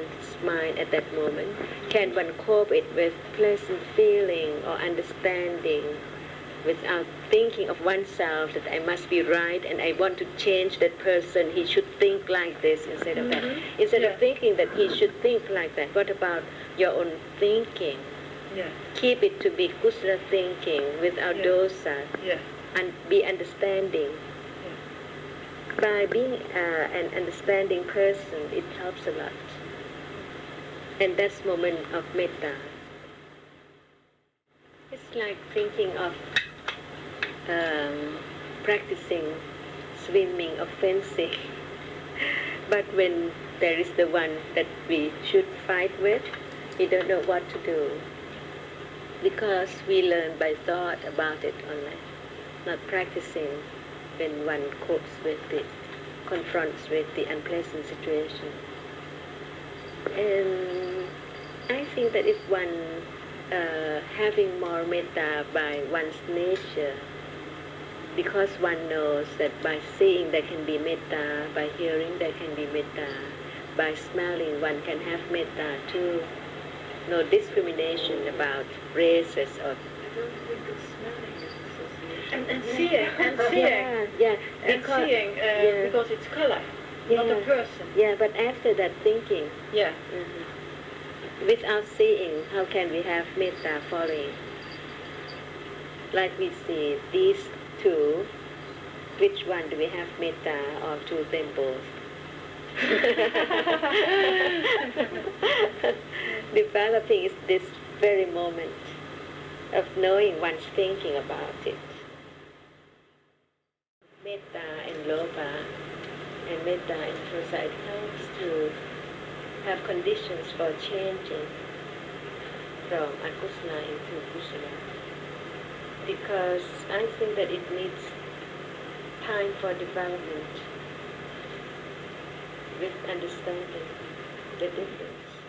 mind at that moment, can one cope it with pleasant feeling or understanding without thinking of oneself that I must be right and I want to change that person, he should think like this instead of that. Instead of thinking that he should think like that, what about your own thinking? Keep it to be kusala thinking without dosa, and be understanding. By being an understanding person, it helps a lot. And that's moment of metta. It's like thinking of practicing swimming or fencing. But when there is the one that we should fight with, we don't know what to do. Because we learn by thought about it only, not practicing when one confronts with the unpleasant situation. And I think that if one having more metta by one's nature, because one knows that by seeing there can be metta, by hearing there can be metta, by smelling one can have metta too. No discrimination about races or. And seeing, because it's color, not a person. Yeah, but after that thinking, without seeing, how can we have metta following? Like we see these two, which one do we have metta or to them both? Developing is this very moment of knowing one's thinking about it. Metta and lopa and metta and dosa, it helps to have conditions for changing from akusala into kusala. Because I think that it needs time for development with understanding the difference.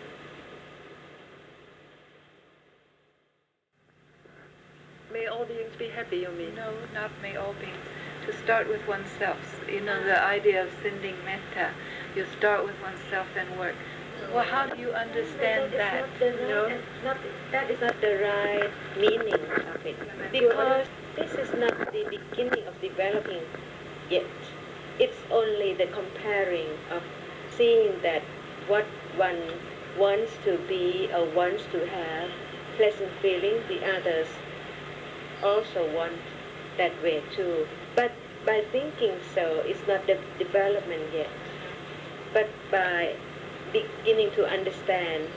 May all beings be happy, you mean? No, not may all beings. To start with oneself. You know, the idea of sending metta, you start with oneself and work. Well, how do you understand that? That is not the right meaning of it. Because this is not the beginning of developing yet. It's only the comparing of seeing that what one wants to be or wants to have pleasant feeling, the others also want that way too. But by thinking so, it's not the development yet. But by beginning to understand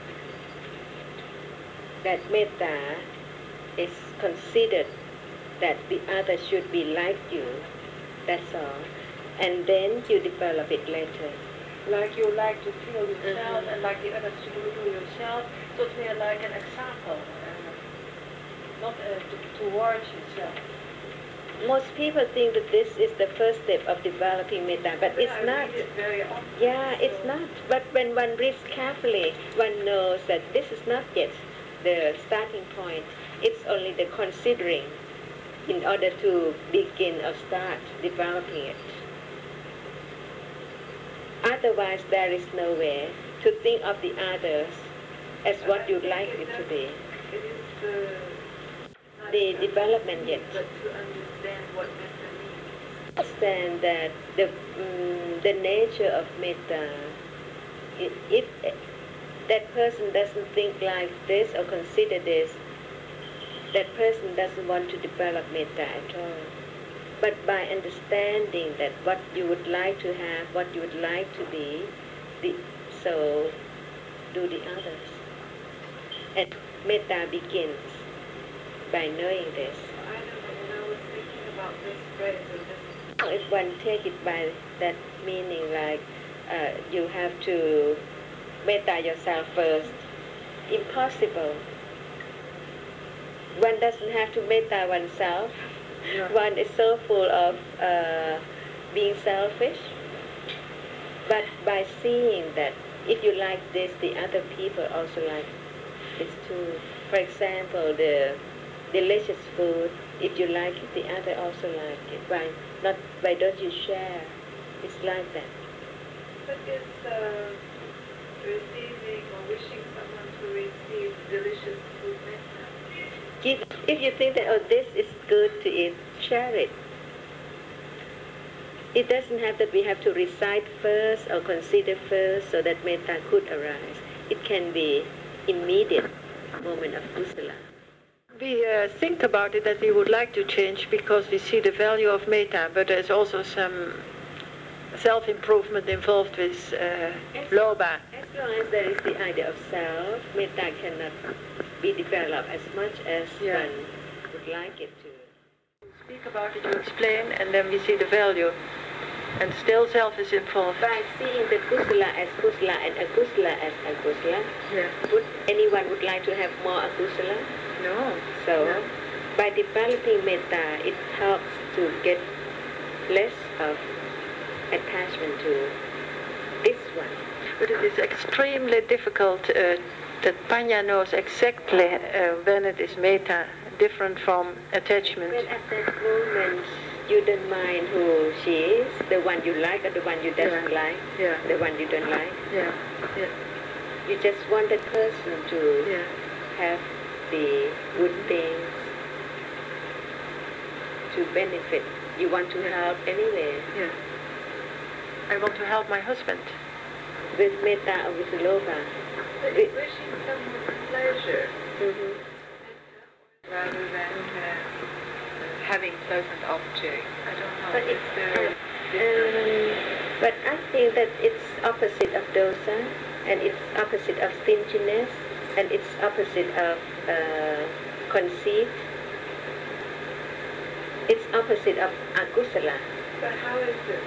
that metta is considered that the other should be like you, that's all. And then you develop it later. Like you like to feel yourself and like the others to do yourself. So it's more like an example, not towards yourself. Most people think that this is the first step of developing metta, but it's not. Read it very often. Yeah, it's not. But when one reads carefully, one knows that this is not yet the starting point. It's only the considering in order to begin or start developing it. Otherwise, there is no way to think of the others as what you'd like it to be. It is the development yet. But to understand what metta means. Understand that the nature of metta, if that person doesn't think like this or consider this, that person doesn't want to develop metta at all. But by understanding that what you would like to have, what you would like to be, so do the others. And metta begins by knowing this. I don't know, when I was thinking about this phrase or this. If one take it by that meaning, like you have to metta yourself first, impossible. One doesn't have to metta oneself. Yeah. One is so full of being selfish. But by seeing that if you like this, the other people also like this too. For example, the delicious food, if you like it, the other also like it. Why don't you share? It's like that. But is giving or wishing someone to receive delicious food metta. If you think that, oh, this is good to eat, share it. It doesn't have that we have to recite first or consider first so that metta could arise. It can be immediate moment of kusala. We think about it that we would like to change because we see the value of metta, but there's also some self-improvement involved with lobha. As long as there is the idea of self, metta cannot be developed as much as one would like it to. Speak about it, you explain, and then we see the value. And still self is involved. By seeing the kusala as kusala and akusala as akusala, would anyone would like to have more akusala? No. So, by developing metta, it helps to get less of attachment to this one. But it is extremely difficult that Panya knows exactly when it is metta, different from attachment. Well, at that moment, you don't mind who she is, the one you like or the one you don't like, the one you don't like. You just want that person to have the good things, to benefit. You want to help anyway. I want to help my husband. With metta or with lobha. But it's wishing someone pleasure rather than having pleasant objects. I don't know. But but I think that it's opposite of dosa, and it's opposite of stinginess, and it's opposite of conceit. It's opposite of akusala. But how is it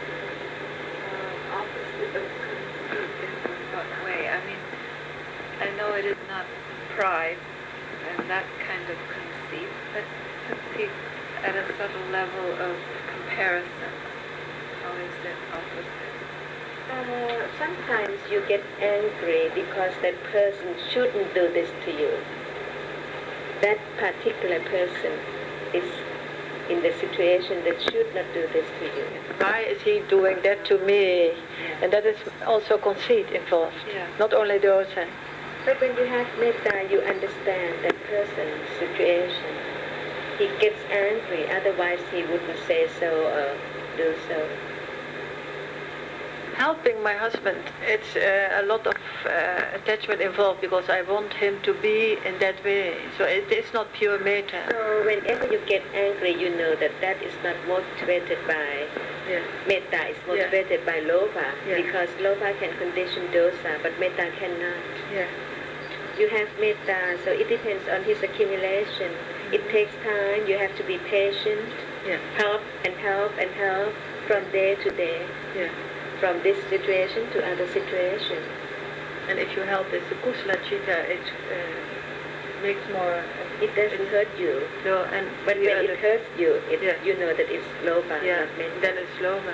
opposite of conceit in what way? I mean, I know it is not pride and that kind of conceit, but conceit at a subtle level of comparison. How is it opposite? Sometimes you get angry because that person shouldn't do this to you. That particular person is in the situation that should not do this to you. Why is he doing that to me? And that is also conceit involved, not only dosa. But when you have metta, you understand that person's situation. He gets angry, otherwise he wouldn't say so or do so. Helping my husband, it's a lot of attachment involved because I want him to be in that way. So it is not pure metta. So whenever you get angry, you know that that is not motivated by metta, it's motivated by lobha, because lobha can condition dosa, but metta cannot. You have metta, so it depends on his accumulation. It takes time, you have to be patient, help and help and help from day to day. From this situation to other situation. And if you help this kusala chitta, it makes more... It doesn't hurt you. No, but when it hurts you, you know that it's lobha, not metta. Then it's lobha.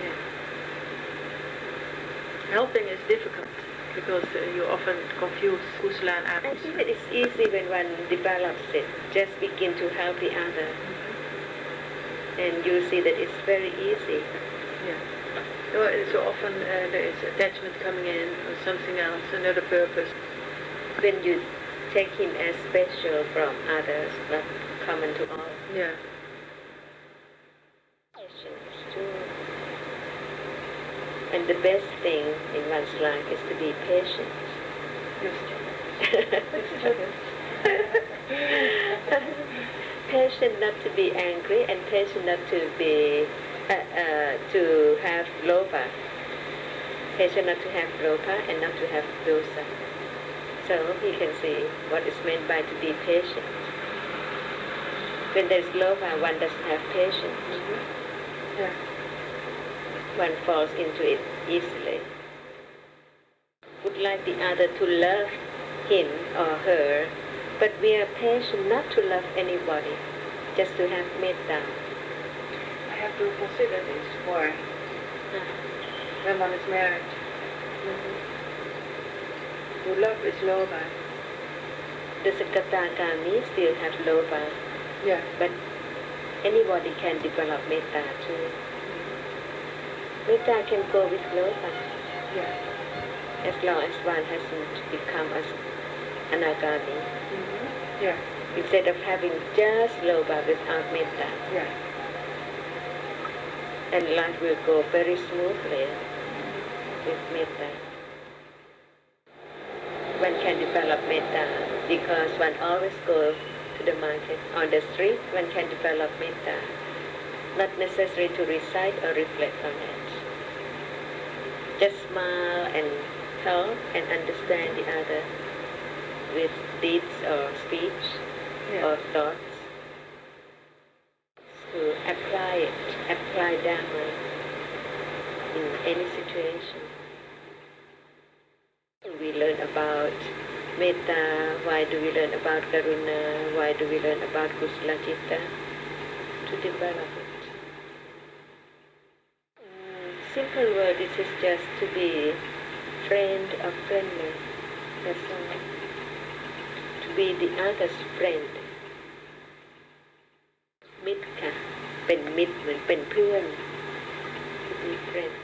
Helping is difficult because you often confuse kusala and akusala. I think that it's easy when one develops it. Just begin to help the other. And you see that it's very easy. No, so often there is attachment coming in or something else, another purpose. When you take him as special from others, not common to all. Patience too. And the best thing in one's life is to be patient. Patient not to be angry and patient not to be to have lobha. Patient not to have lobha and not to have dosa. So you can see what is meant by to be patient. When there's lobha, one doesn't have patience. One falls into it easily. Would like the other to love him or her, but we are patient not to love anybody, just to have metta. I have to consider this more when one is married. To love is lobha. The Sakatagami still have lobha, but anybody can develop metta too. Metta can go with lobha. as long as one hasn't become as anagami. Yeah. Instead of having just lobha without metta. Yeah. And life will go very smoothly with metta. One can develop metta because one always goes to the market, on the street, one can develop metta. Not necessary to recite or reflect on it. Just smile and help and understand the other with deeds or speech or thoughts. To apply it, apply Dhamma in any situation. We learn about metta, why do we learn about karuna, why do we learn about kusala citta? To develop it. Simple word, this is just to be friend or friendly. That's all. To be the other's friend. มิตรค่ะเป็นมิตรเหมือนเป็นเพื่อน to be friend.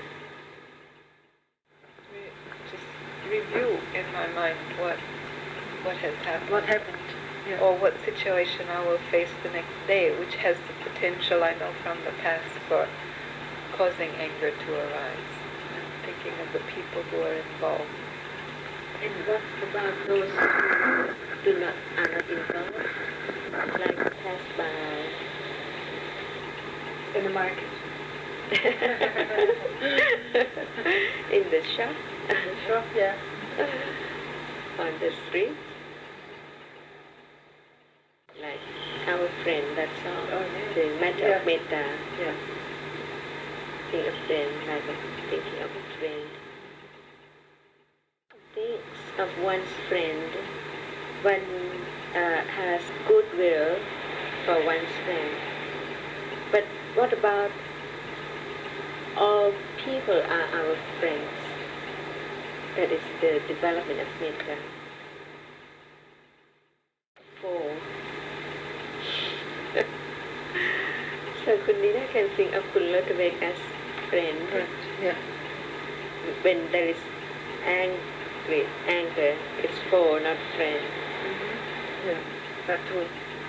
Just review in my mind what has happened. What happened? Yeah. Or what situation I will face the next day, which has the potential, I know from the past, for causing anger to arise. Thinking of the people who are involved. And what about those who are not involved? Like pass by In the market. in the shop. Shop, yeah. On the street. Like our friend, that's all. Oh, yeah. The matter of metta. Yeah. Think of them like thinking of a friend. Thinks of one's friend. One has goodwill for one's friend. But what about all people are our friends? That is the development of metta. 4. So Kunina can think of Kulotavek as friend. Right. Yeah. When there is anger, it's 4, not friend. Yeah. That too.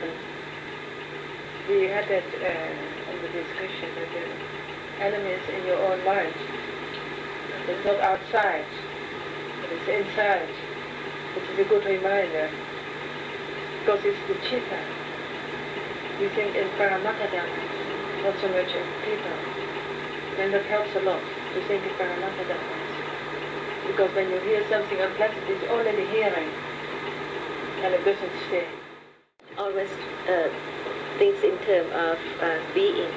We had that in the discussion that the enemy is in your own mind. It's not outside, but it's inside. It is a good reminder. Because it's the chitta. We think in Paramattha, not so much in people. Then that helps a lot to think in Paramattha. Because when you hear something unpleasant, it's already hearing. And it doesn't stay. Always thinks in terms of being.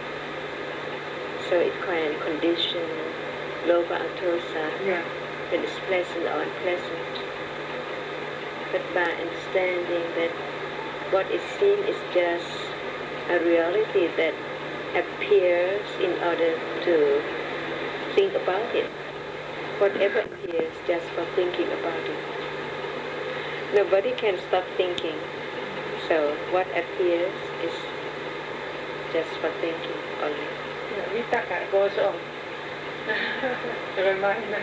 So it can condition lobha or dosa when it's pleasant or unpleasant. But by understanding that what is seen is just a reality that appears in order to think about it. Whatever appears just for thinking about it. Nobody can stop thinking. So what appears is just for thinking only. Yeah, vitaka goes on. The reminder.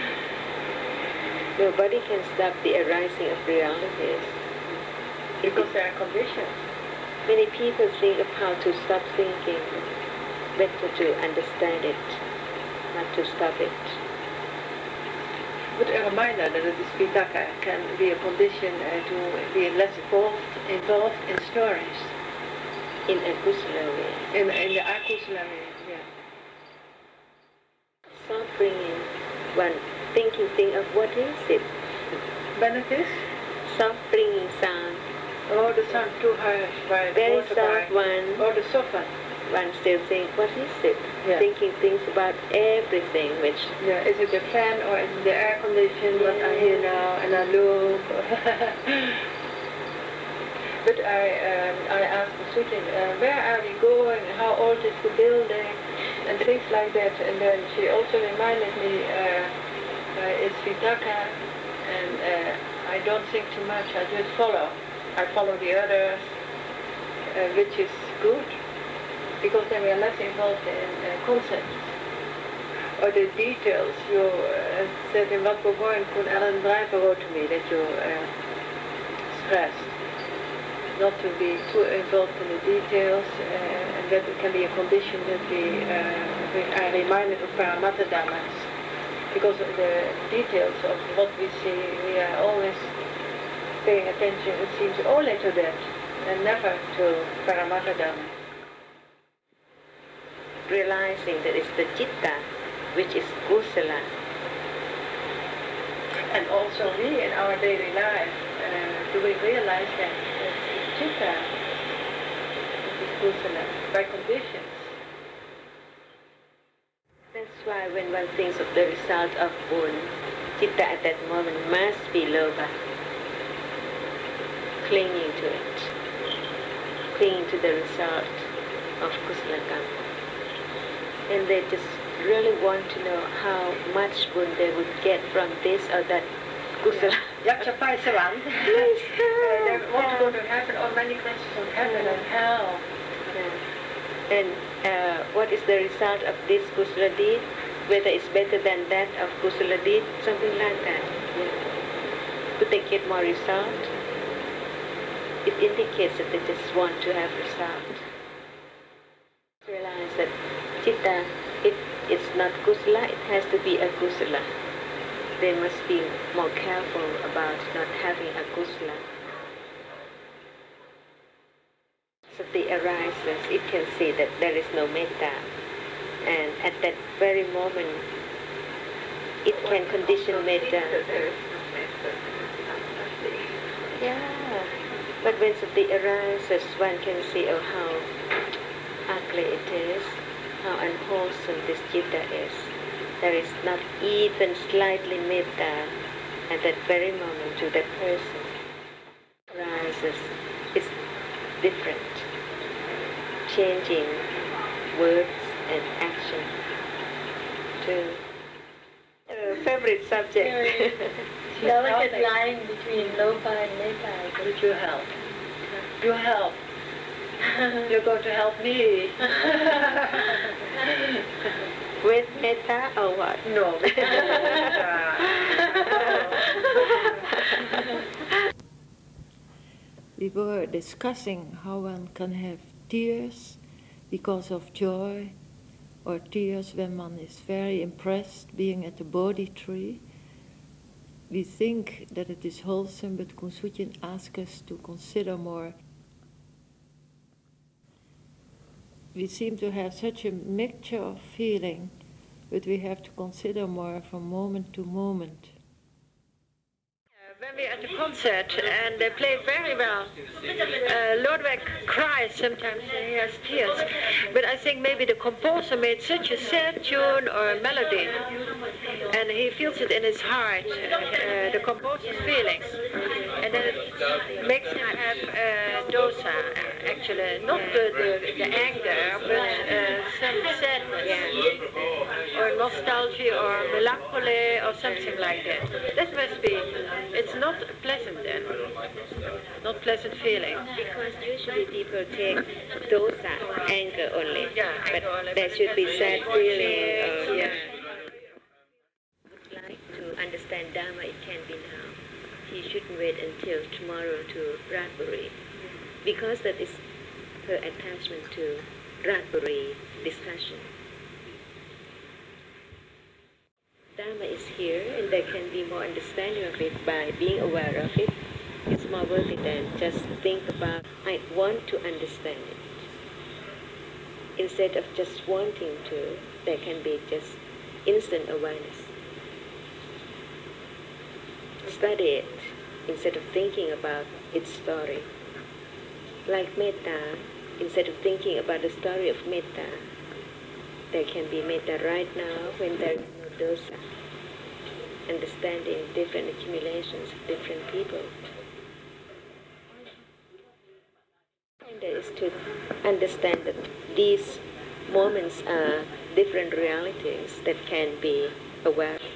Nobody can stop the arising of realities. Because they are conditioned. Many people think of how to stop thinking. Better to understand it, not to stop it. But a reminder that it is vitaka can be a condition to be less involved in stories. In a kusala way. In the akusala way, yeah. Stop bringing one think of what is it. Benefits? Stop bringing sound. Oh, the sound too harsh by Very the soft one. Or the sofa. One still think, what is it? Yeah. Thinking things about everything, which... Yeah, is it the fan or is it the air condition, what I hear now, and I look. But I asked the sitting, where are we going, how old is the building, and things like that. And then she also reminded me, it's vitaka, and I don't think too much, I just follow. I follow the others, which is good, because then we are less involved in concepts. or the details. You said in Wat Bourgogne, when Alan Driver wrote to me that you stressed not to be too involved in the details, and that it can be a condition that we are reminded of Paramattha Dhammas. Because of the details of what we see, we are always paying attention, it seems, only to that, and never to Paramattha Dhamma. Realizing that it's the citta which is kusala. And also we, in our daily life, do we realize that it's citta which is kusala, by conditions? That's why when one thinks of the result of one, citta at that moment must be lobha, clinging to it, clinging to the result of kusala kamma. And they just really want to know how much boon they would get from this or that kusala. Yaksha Paisavan. They want to go to heaven, or many questions on heaven and hell. Yeah. And what is the result of this kusala deed? Whether it's better than that of kusala deed, something like that. Yeah. Could they get more result? It indicates that they just want to have result. Realize that citta, it's not kusala, it has to be a kusala. They must be more careful about not having a kusala. Sati arises, it can see that there is no metta. And at that very moment, it can condition metta. Yeah, but when sati arises, one can see, oh, how ugly it is, how unwholesome this citta is. There is not even slightly metta at that very moment to that person. Arises, it's different, changing words and action to favorite subject. Delicate line between lopa and metta, which you help. You help. You're going to help me. With metta or what? No. We were discussing how one can have tears because of joy, or tears when one is very impressed being at the Bodhi tree. We think that it is wholesome, but Kunsujin asks us to consider more. We seem to have such a mixture of feeling, but we have to consider more from moment to moment. When we're at a concert and they play very well, Lodewijk cries sometimes, he has tears, but I think maybe the composer made such a sad tune or a melody, and he feels it in his heart, the composer's feelings, and then it makes him have dosa, actually, not the anger, but some sadness, or nostalgia, or melancholy, or something like that. That must be, it's not pleasant then, not pleasant feeling. Because usually people take dosa, anger only, but there should be sad feeling. Yeah. Would like to understand Dharma, it can be now. He shouldn't wait until tomorrow to Radbury, because that is her attachment to Radbury discussion. Dharma is here, and there can be more understanding of it by being aware of it. It's more worthy than just think about, I want to understand it. Instead of just wanting to, there can be just instant awareness. Study it instead of thinking about its story. Like metta, instead of thinking about the story of metta, there can be metta right now when there is no dosa. Understanding different accumulations of different people. And is to understand that these moments are different realities that can be aware of.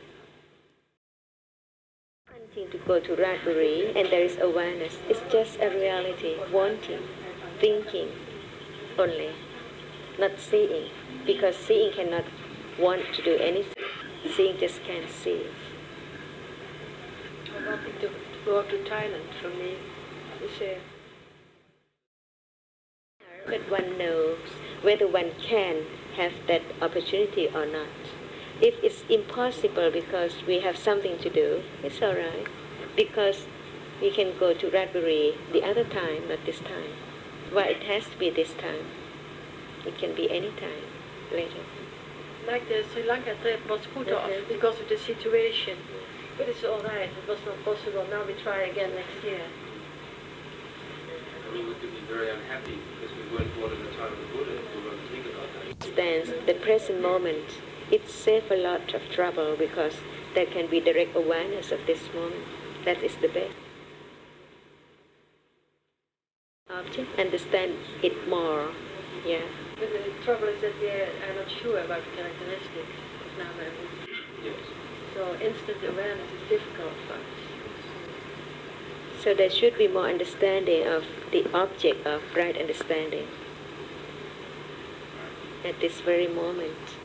Wanting to go to Radbury and there is awareness, it's just a reality, wanting, thinking only, not seeing, because seeing cannot want to do anything. Seeing just can't see. I wanted to go up to Thailand for me to share. But one knows whether one can have that opportunity or not. If it's impossible because we have something to do, it's all right. Because we can go to Radbury the other time, not this time. Why it has to be this time? It can be any time later. Like the Sri Lanka trip was put off because of the situation. But it's all right. It was not possible. Now we try again next year. We would be very unhappy because we weren't born in the time of the Buddha if we weren't thinking about that. Stands the present moment. It saves a lot of trouble because there can be direct awareness of this moment. That is the best. Object, understand it more. Yeah. But the trouble is that we are not sure about the characteristics of Nama and Rupa. Yes. So instant awareness is difficult for us. So there should be more understanding of the object of right understanding at this very moment.